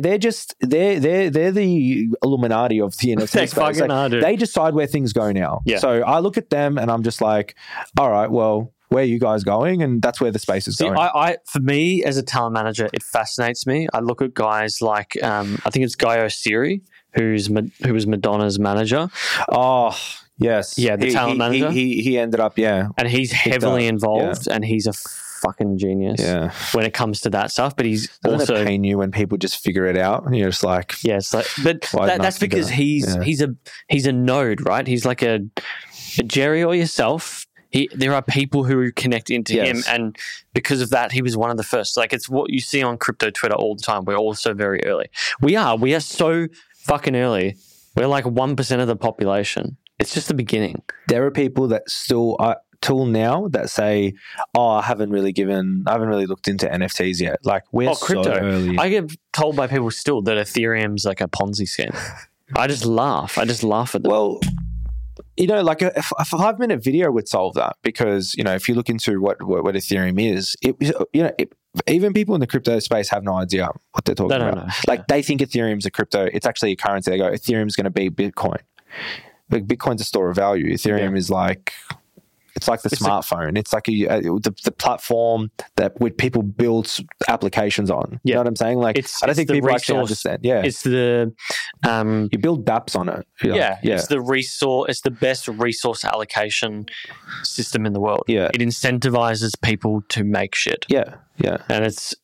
the Illuminati of the NFT space. Like, they decide where things go now. Yeah. So I look at them and I'm just like, all right, well, where are you guys going? And that's where the space is going. For me, as a talent manager, it fascinates me. I look at guys like, I think it's Guy Oseary, who was Madonna's manager. Oh, yes. Yeah, the talent manager. He ended up, And he's heavily involved, and he's a fucking genius when it comes to that stuff. But he's Doesn't also it pain you when people just figure it out and you're just like, but that's because he's a node, right? He's like a Jerry or yourself. There are people who connect into him, and because of that, he was one of the first. Like, it's what you see on crypto Twitter all the time. We're also very early. We are so fucking early. We're like 1% of the population. It's just the beginning. There are people that still are till now that say, I haven't really looked into NFTs yet. Like, we're crypto. So early. I get told by people still that Ethereum's like a Ponzi scheme. I just laugh. at them. Well, like a 5-minute video would solve that, because, if you look into what Ethereum is, even people in the crypto space have no idea what they're talking about. Like, they think Ethereum's a crypto. It's actually a currency. They go, Ethereum's going to be Bitcoin. Like, Bitcoin's a store of value. Ethereum is like... It's like the smartphone. It's like the platform that people build applications on. You know what I'm saying? Like, I don't think people actually understand. Yeah, it's the you build dApps on it. It's the resource. It's the best resource allocation system in the world. Yeah, it incentivizes people to make shit. Yeah, and it's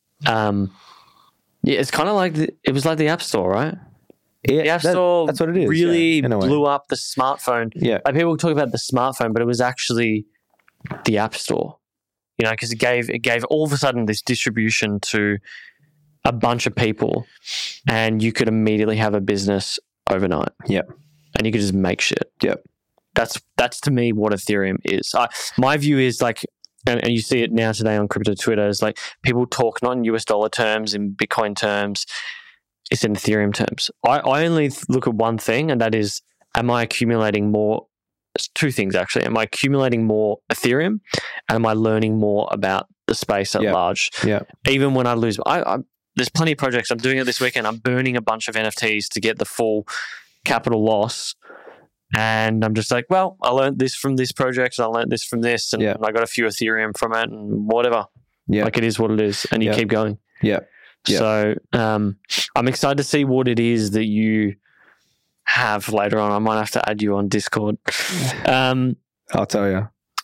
it's kind of like it was like the App Store, right? Yeah, the App Store that's what it is. Really blew up the smartphone. Yeah, like, people talk about the smartphone, but it was actually the App Store. Because it gave all of a sudden this distribution to a bunch of people, and you could immediately have a business overnight. Yep, and you could just make shit. Yep, that's to me what Ethereum is. My view is like. And you see it now today on crypto Twitter, is like people talk not in US dollar terms, in Bitcoin terms, it's in Ethereum terms. I only look at one thing, and that is, am I accumulating more? It's two things, actually. Am I accumulating more Ethereum, and am I learning more about the space at large? Yeah. Even when I lose, there's plenty of projects. I'm doing it this weekend. I'm burning a bunch of NFTs to get the full capital loss. And I'm just like, well, I learned this from this project, and I learned this from this, and I got a few Ethereum from it, and whatever. Yeah. Like, it is what it is, and you keep going. Yeah. So I'm excited to see what it is that you have later on. I might have to add you on Discord. I'll tell you.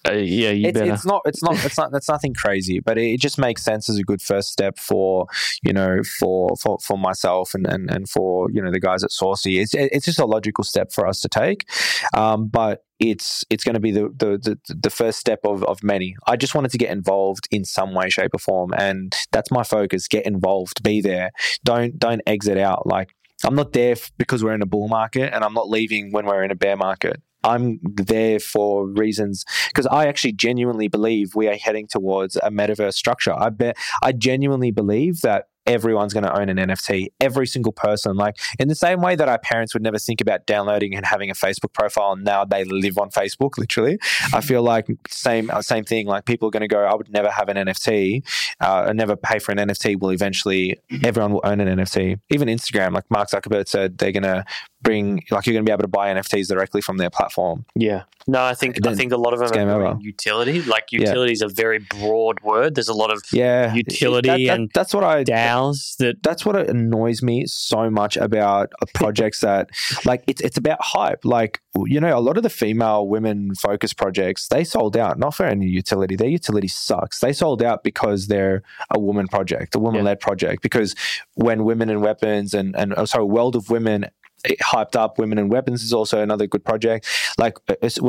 better. It's nothing crazy, but it just makes sense as a good first step for myself and for the guys at Saucy. It's just a logical step for us to take, but it's going to be the first step of many. I just wanted to get involved in some way, shape, or form, and that's my focus. Get involved, be there. Don't exit out. Like, I'm not there because we're in a bull market, and I'm not leaving when we're in a bear market. I'm there for reasons because I actually genuinely believe we are heading towards a metaverse structure. I genuinely believe that everyone's going to own an NFT, every single person. Like, in the same way that our parents would never think about downloading and having a Facebook profile, and now they live on Facebook, literally. I feel like same thing. Like, people are going to go, I would never have an NFT, and never pay for an NFT. Well, eventually everyone will own an NFT. Even Instagram, like Mark Zuckerberg said, they're going to bring, like, you're going to be able to buy NFTs directly from their platform. Yeah. No, I think a lot of them are utility. Like, utility is a very broad word. There's a lot of utility and that's what I DAOs. That's what annoys me so much about projects that, like, it's about hype. Like, a lot of the female women focused projects, they sold out not for any utility. Their utility sucks. They sold out because they're a woman project, a woman-led project. Because when Women and Weapons and World of Women hyped up, Women and Weapons is also another good project. Like,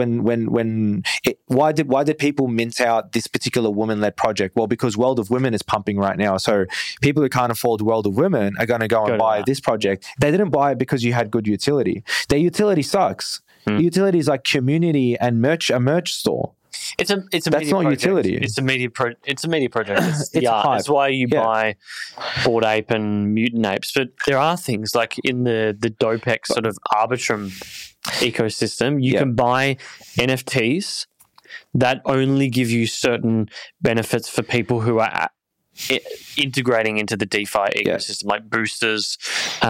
why did people mint out this particular woman-led project? Well, because World of Women is pumping right now. So people who can't afford World of Women are going to go and buy this project. They didn't buy it because you had good utility. Their utility sucks. Utility is like community and a merch store. It's a that's media not project. Utility. It's a media project. It's hype. That's why you buy Bored Ape and Mutant Apes. But there are things like in the Dopex sort of Arbitrum ecosystem, you can buy NFTs that only give you certain benefits for people who are integrating into the DeFi ecosystem, like boosters,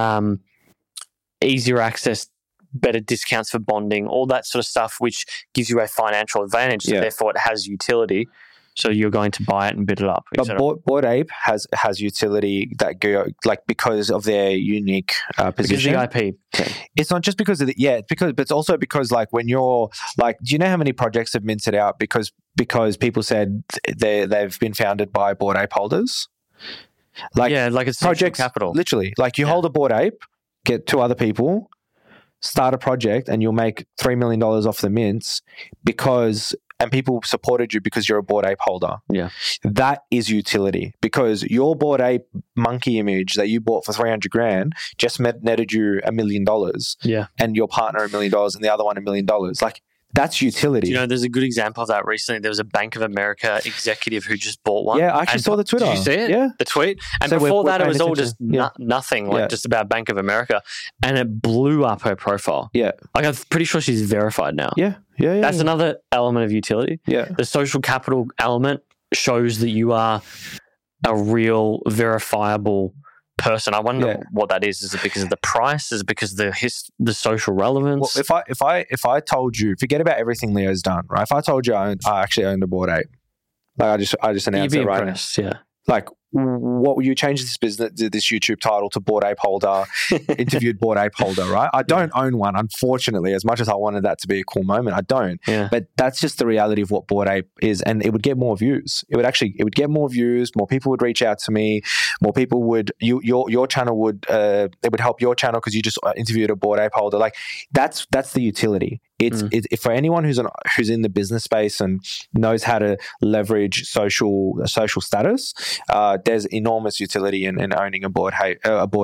easier access, better discounts for bonding, all that sort of stuff, which gives you a financial advantage. So therefore, it has utility. So you're going to buy it and bid it up. But Bored Ape has utility that because of their unique position. Because of the IP. It's not just because of but it's also because, like, when you're like, do you know how many projects have minted out because people said they've been founded by Bored Ape holders? Like, like it's project capital. Literally, like, you hold a Bored Ape, get two other people, start a project, and you'll make $3 million off the mints and people supported you because you're a Bored Ape holder. Yeah. That is utility, because your Bored Ape monkey image that you bought for $300,000 just netted you $1 million. Yeah. And your partner $1 million and the other one $1 million. Like, that's utility. There's a good example of that recently. There was a Bank of America executive who just bought one. Yeah, I actually saw the Twitter. Did you see it? Yeah. The tweet? And so before that, it was all just nothing, just about Bank of America. And it blew up her profile. Yeah. Like, I'm pretty sure she's verified now. Yeah. That's another element of utility. Yeah. The social capital element shows that you are a real verifiable person. I wonder what that is. Is it because of the price? Is it because of the social relevance? Well, if I told you, forget about everything Leo's done, right? If I told you I actually owned a Bored Ape, like, I just announced it right now. Yeah. Like, what would you change this YouTube title to Bored Ape holder, interviewed Bored Ape holder, right? I don't own one, unfortunately, as much as I wanted that to be a cool moment. I don't. Yeah. But that's just the reality of what Bored Ape is. And it would get more views. It would get more views. More people would reach out to me. More people would, your channel would, it would help your channel because you just interviewed a Bored Ape holder. Like, that's the utility. It's for anyone who's in the business space and knows how to leverage social status. There's enormous utility in owning a Bored Ape.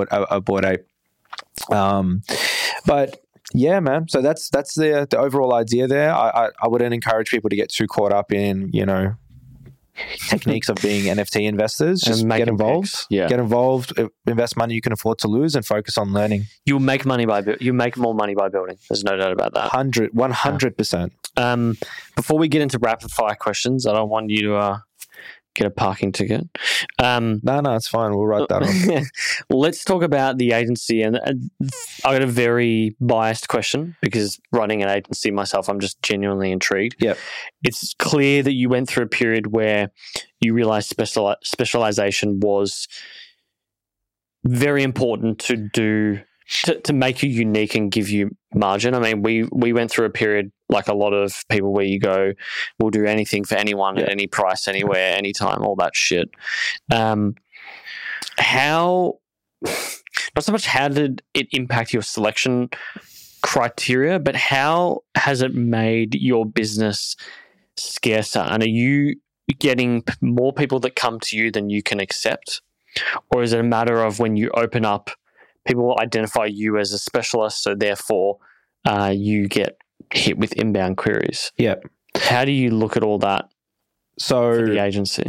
But yeah, man. So that's the overall idea there. I wouldn't encourage people to get too caught up in techniques of being NFT investors. Just get involved. Get involved. Invest money you can afford to lose, and focus on learning. You make more money by building. There's no doubt about that. 100%. Before we get into rapid fire questions, I don't want you to get a parking ticket. No, it's fine. We'll write that on. Let's talk about the agency. And I got a very biased question because running an agency myself, I'm just genuinely intrigued. Yeah, it's clear that you went through a period where you realized specialization was very important to do to make you unique and give you margin. I mean, we went through a period like a lot of people where you go, we'll do anything for anyone at any price, anywhere, anytime, all that shit. How, not so much how did it impact your selection criteria, but how has it made your business scarcer? And are you getting more people that come to you than you can accept? Or is it a matter of when you open up, people will identify you as a specialist, so therefore you get hit with inbound queries? Yeah. How do you look at all that for the agency?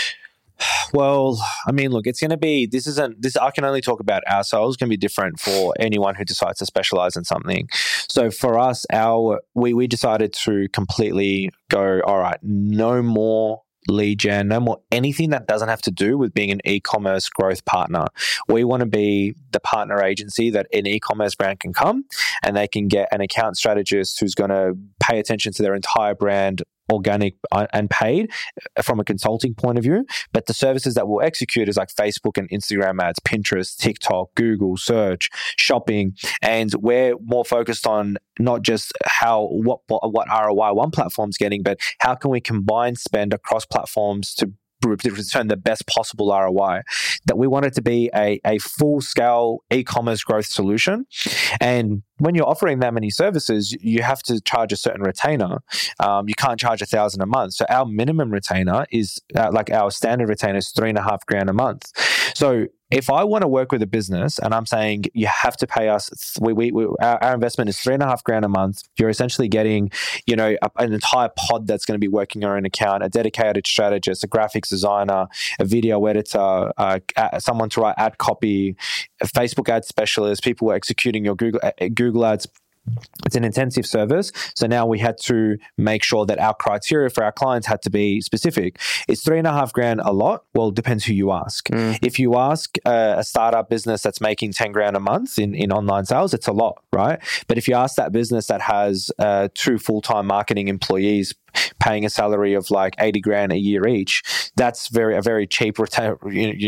Well, I mean, look, it's going to be, I can only talk about ourselves, can be different for anyone who decides to specialize in something. So for us, we decided to completely go, all right, no more lead gen, no more anything that doesn't have to do with being an e-commerce growth partner. We want to be the partner agency that an e-commerce brand can come and they can get an account strategist who's going to pay attention to their entire brand, organic and paid from a consulting point of view. But the services that we'll execute is like Facebook and Instagram ads, Pinterest, TikTok, Google, search, shopping. And we're more focused on not just what ROI one platform's getting, but how can we combine spend across platforms to return the best possible ROI. That we want it to be a full-scale e-commerce growth solution. And when you're offering that many services, you have to charge a certain retainer. You can't charge $1,000 a month. So our minimum retainer is like our standard retainer is $3,500 a month. So if I want to work with a business and I'm saying you have to pay us, our investment is $3,500 a month. You're essentially getting, an entire pod that's going to be working on an account, a dedicated strategist, a graphics designer, a video editor, someone to write ad copy, a Facebook ad specialist, people who are executing your Google ads. It's an intensive service. So now we had to make sure that our criteria for our clients had to be specific. Is $3,500 a lot? Well, it depends who you ask. If you ask a startup business that's making $10,000 a month in online sales, it's a lot, right? But if you ask that business that has 2 full-time marketing employees paying a salary of like $80,000 a year each, that's a very cheap retainer.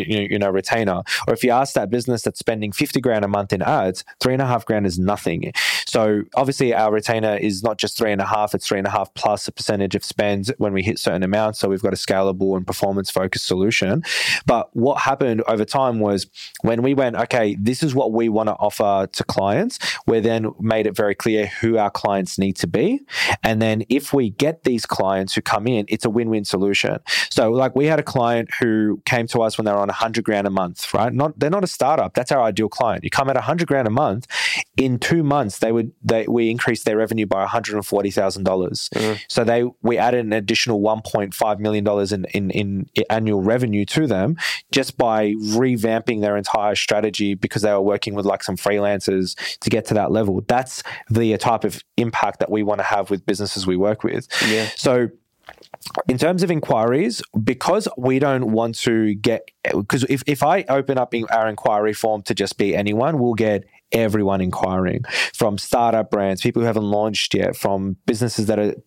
Or if you ask that business that's spending $50,000 a month in ads, $3,500 is nothing. So obviously our retainer is not just 3.5, it's 3.5 plus a percentage of spend when we hit certain amounts. So we've got a scalable and performance focused solution. But what happened over time was when we went, okay, this is what we want to offer to clients, we then made it very clear who our clients need to be. And then if we get these clients who come in, it's a win-win solution. So like we had a client who came to us when they were on $100,000 a month, right? They're not a startup. That's our ideal client. You come at $100,000 a month, in 2 months, we increased their revenue by $140,000. So we added an additional $1.5 million in annual revenue to them just by revamping their entire strategy because they were working with like some freelancers to get to that level. That's the type of impact that we want to have with businesses we work with. Yeah. So in terms of inquiries, because we don't want to because if I open up our inquiry form to just be anyone, we'll get everyone inquiring, from startup brands, people who haven't launched yet, from businesses that are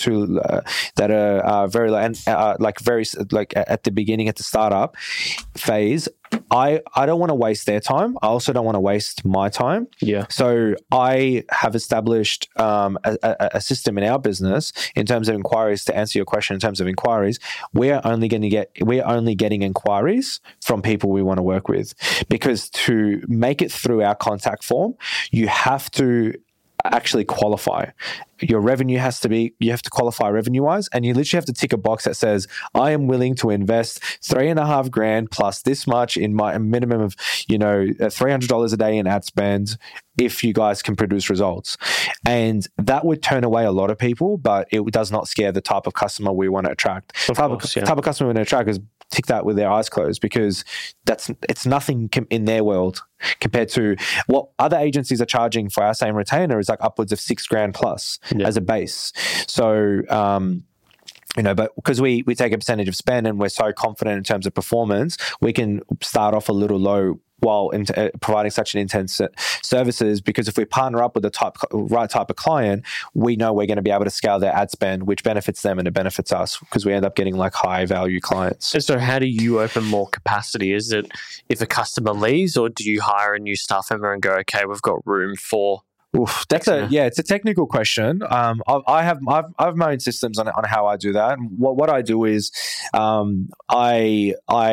very like at the beginning, at the startup phase. I don't want to waste their time. I also don't want to waste my time. Yeah. So I have established a system in our business in terms of inquiries. To answer your question, in terms of inquiries, we're only getting inquiries from people we want to work with, because to make it through our contact form, you have to actually qualify. Your revenue you have to qualify revenue-wise, and you literally have to tick a box that says, I am willing to invest $3,500 plus this much in my minimum of, $300 a day in ad spend if you guys can produce results. And that would turn away a lot of people, but it does not scare the type of customer we want to attract. The type of customer we want to attract is tick that with their eyes closed, because it's nothing in their world compared to what other agencies are charging for our same retainer is like upwards of $6,000 plus as a base. So, but because we take a percentage of spend and we're so confident in terms of performance, we can start off a little low while providing such an intense services, because if we partner up with the right type of client, we know we're going to be able to scale their ad spend, which benefits them and it benefits us because we end up getting like high value clients. And so how do you open more capacity? Is it if a customer leaves, or do you hire a new staff member and go, okay, we've got room for... Oof, it's a technical question. I have my own systems on how I do that. And what I do is, I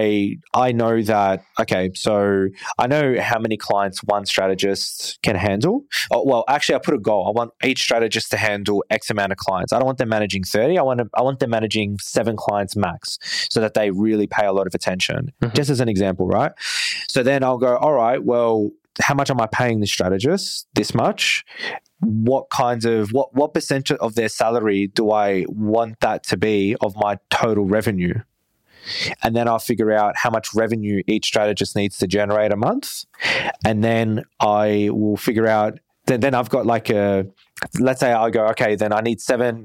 know that, okay, so I know how many clients one strategist can handle. Well, actually, I put a goal. I want each strategist to handle X amount of clients. I don't want them managing 30. I want them managing 7 clients max, so that they really pay a lot of attention. Mm-hmm. Just as an example, right? So then I'll go, all right, well, how much am I paying the strategist? This much. What percent of their salary do I want that to be of my total revenue? And then I'll figure out how much revenue each strategist needs to generate a month. And then I will figure out, then I've got like let's say I go, okay, then I need seven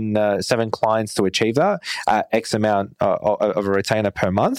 clients to achieve that at X amount of a retainer per month.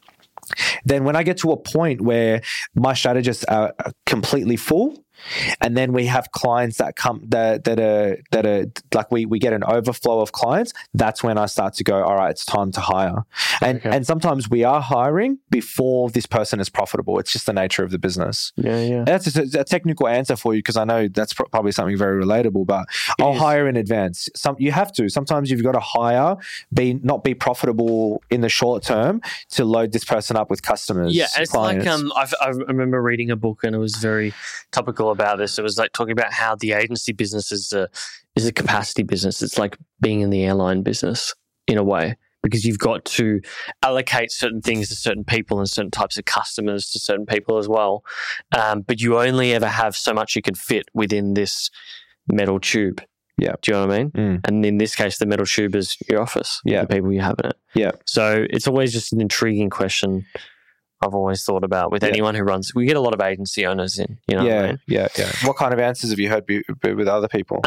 Then when I get to a point where my strategists are completely full, and then we have clients that come that are like we get an overflow of clients, that's when I start to go, all right, it's time to hire. And sometimes we are hiring before this person is profitable. It's just the nature of the business. Yeah. That's a technical answer for you, because I know that's probably something very relatable, but I'll hire in advance. You have to. Sometimes you've got to hire, not be profitable in the short term to load this person up with customers. Yeah, it's clients. Like I remember reading a book, and it was very topical about this. It was like talking about how the agency business is a capacity business. It's like being in the airline business in a way, because you've got to allocate certain things to certain people and certain types of customers to certain people as well. But you only ever have so much you can fit within this metal tube. Yeah. Do you know what I mean? Mm. And in this case, the metal tube is your office. Yeah. The people you have in it. Yeah. So it's always just an intriguing question I've always thought about with anyone who runs. We get a lot of agency owners in, you know. Yeah, what I mean? yeah. What kind of answers have you heard with other people?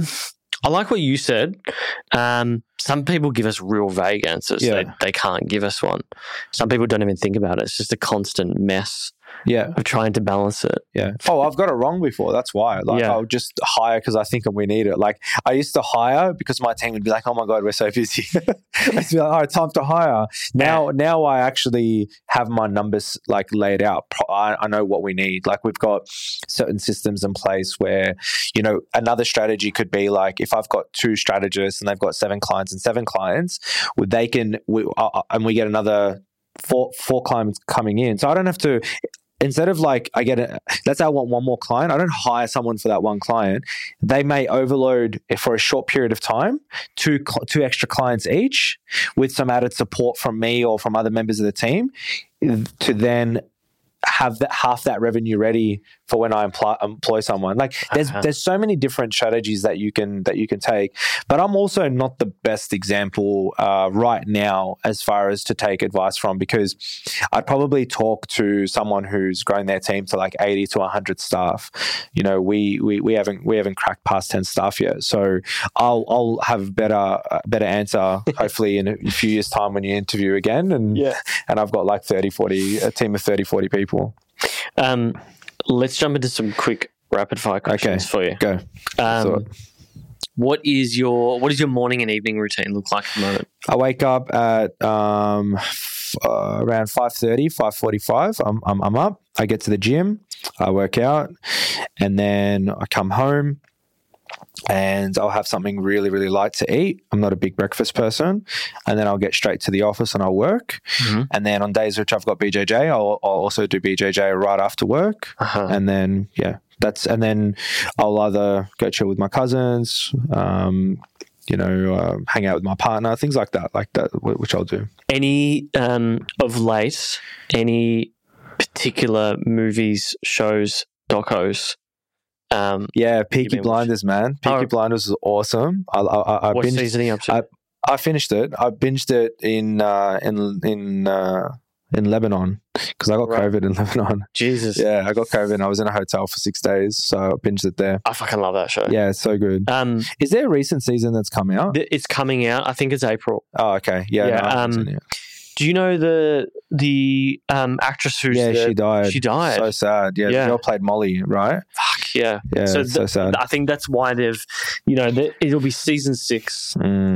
I like what you said. Some people give us real vague answers. Yeah. They can't give us one. Some people don't even think about it. It's just a constant mess. Yeah. Of trying to balance it. Yeah. Oh, I've got it wrong before. That's why. I'll just hire because I think we need it. Like, I used to hire because my team would be like, oh my God, we're so busy. I'd be like, all right, time to hire. Now I actually have my numbers like laid out. I know what we need. Like, we've got certain systems in place where, you know, another strategy could be like, if I've got 2 strategists and they've got 7 clients and 7 clients, and we get another four clients coming in. So I don't have to, instead of like, let's say I want one more client, I don't hire someone for that one client. They may overload for a short period of time, 2 extra clients each, with some added support from me or from other members of the team, to then have half that revenue ready for when I employ someone. Like, there's so many different strategies that you can take, but I'm also not the best example right now as far as to take advice from, because I'd probably talk to someone who's grown their team to like 80 to 100 staff. You know, we haven't cracked past 10 staff yet, so I'll have a better answer hopefully in a few years' time when you interview again, and I've got like a team of 30-40 people. Let's jump into some quick rapid fire questions for you. Go. What is your morning and evening routine look like at the moment? I wake up at around 5:30, 5:45. I'm up. I get to the gym. I work out, and then I come home. And I'll have something really, really light to eat. I'm not a big breakfast person. And then I'll get straight to the office and I'll work. Mm-hmm. And then on days which I've got BJJ, I'll also do BJJ right after work. Uh-huh. And then, and then I'll either go chill with my cousins, hang out with my partner, things like that, which I'll do. Any particular movies, shows, docos? Peaky Blinders, man. Peaky Blinders was awesome. What season are you up to? I finished it. I binged it in Lebanon because I got COVID in Lebanon. Jesus. Yeah, I got COVID and I was in a hotel for 6 days, so I binged it there. I fucking love that show. Yeah, it's so good. Is there a recent season that's come out? It's coming out. I think it's April. Oh, okay. Yeah. Do you know the actress who's she died. She died. So sad. Yeah, the girl played Molly, right? Fuck yeah. Yeah, so sad. I think that's why they've, it'll be season 6.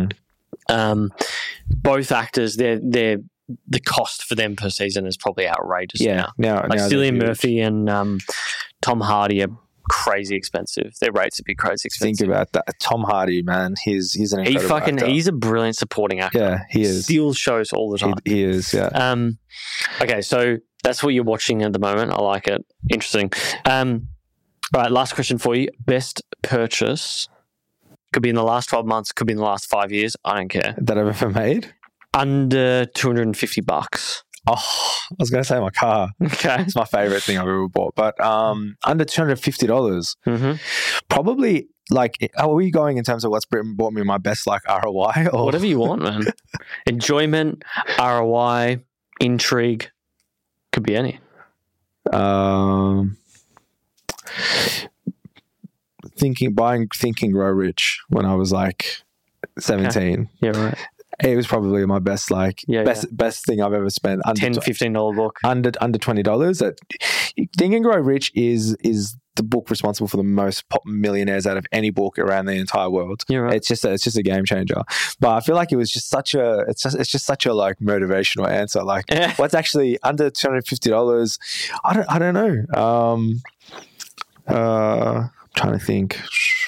Both actors, the cost for them per season is probably outrageous now. Like Cillian Murphy and Tom Hardy are crazy expensive. Their rates would be crazy expensive. Think about that. Tom Hardy, man, he's an incredible actor. He's a brilliant supporting actor. Yeah, he is. Steals shows all the time. He is, yeah. Okay, so that's what you're watching at the moment. I like it. Interesting. All right, last question for you. Best purchase. Could be in the last 12 months, could be in the last 5 years. I don't care. That I've ever made? Under $250. Oh, I was going to say my car. Okay. It's my favorite thing I've ever bought. But under $250, probably, like, are we going in terms of what's bought me my best, like, ROI? Or? Whatever you want, man. Enjoyment, ROI, intrigue. Could be any. Think and Grow Rich when I was, like, 17. Okay. Yeah, right. It was probably my best, best thing I've ever spent. Under $10, $15 book. Under $20. Think and Grow Rich is the book responsible for the most millionaires out of any book around the entire world. You're right. It's just a game changer. But I feel like it was just such a like motivational answer. Like what's actually under $250? I don't know. Trying to think.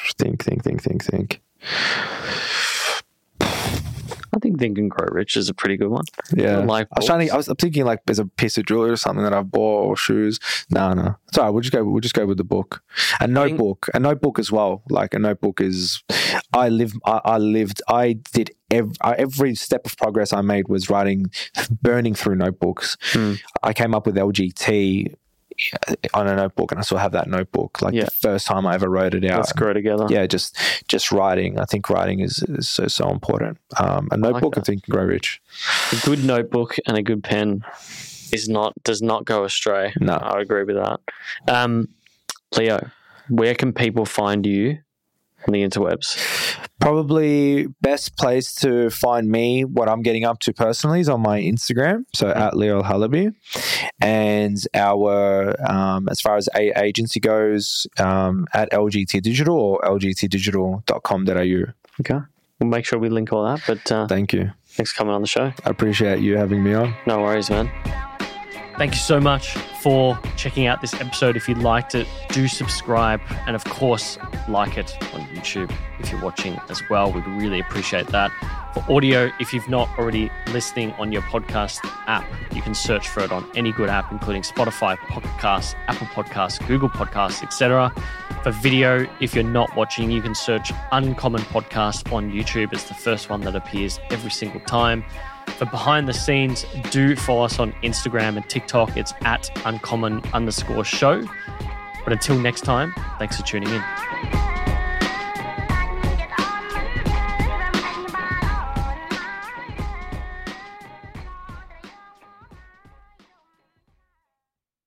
I think Think and Grow Rich is a pretty good one. Yeah, I was thinking like there's a piece of jewelry or something that I've bought or shoes. No. It's all right. We'll just go with the book. A notebook as well. Like a notebook is. I did every step of progress I made was burning through notebooks. I came up with LGT on a notebook, and I still have that notebook. Like the first time I ever wrote it out. Let's grow together. Yeah, just writing. I think writing is so important. A notebook, I think, can grow rich. A good notebook and a good pen does not go astray. No, I agree with that. Leo, where can people find you on the interwebs? Probably best place to find me, what I'm getting up to personally, is on my Instagram, so at Leo Halaby. And our, as far as a agency goes, at LGT Digital or lgtdigital.com.au. Okay. We'll make sure we link all that. But thank you. Thanks for coming on the show. I appreciate you having me on. No worries, man. Thank you so much for checking out this episode. If you liked it, do subscribe. And of course, like it on YouTube if you're watching as well. We'd really appreciate that. For audio, if you've not already listening on your podcast app, you can search for it on any good app, including Spotify, Pocket Casts, Apple Podcasts, Google Podcasts, etc. For video, if you're not watching, you can search Uncommon Podcast on YouTube. It's the first one that appears every single time. For behind the scenes, do follow us on Instagram and TikTok. It's at uncommon_show. But until next time, thanks for tuning in.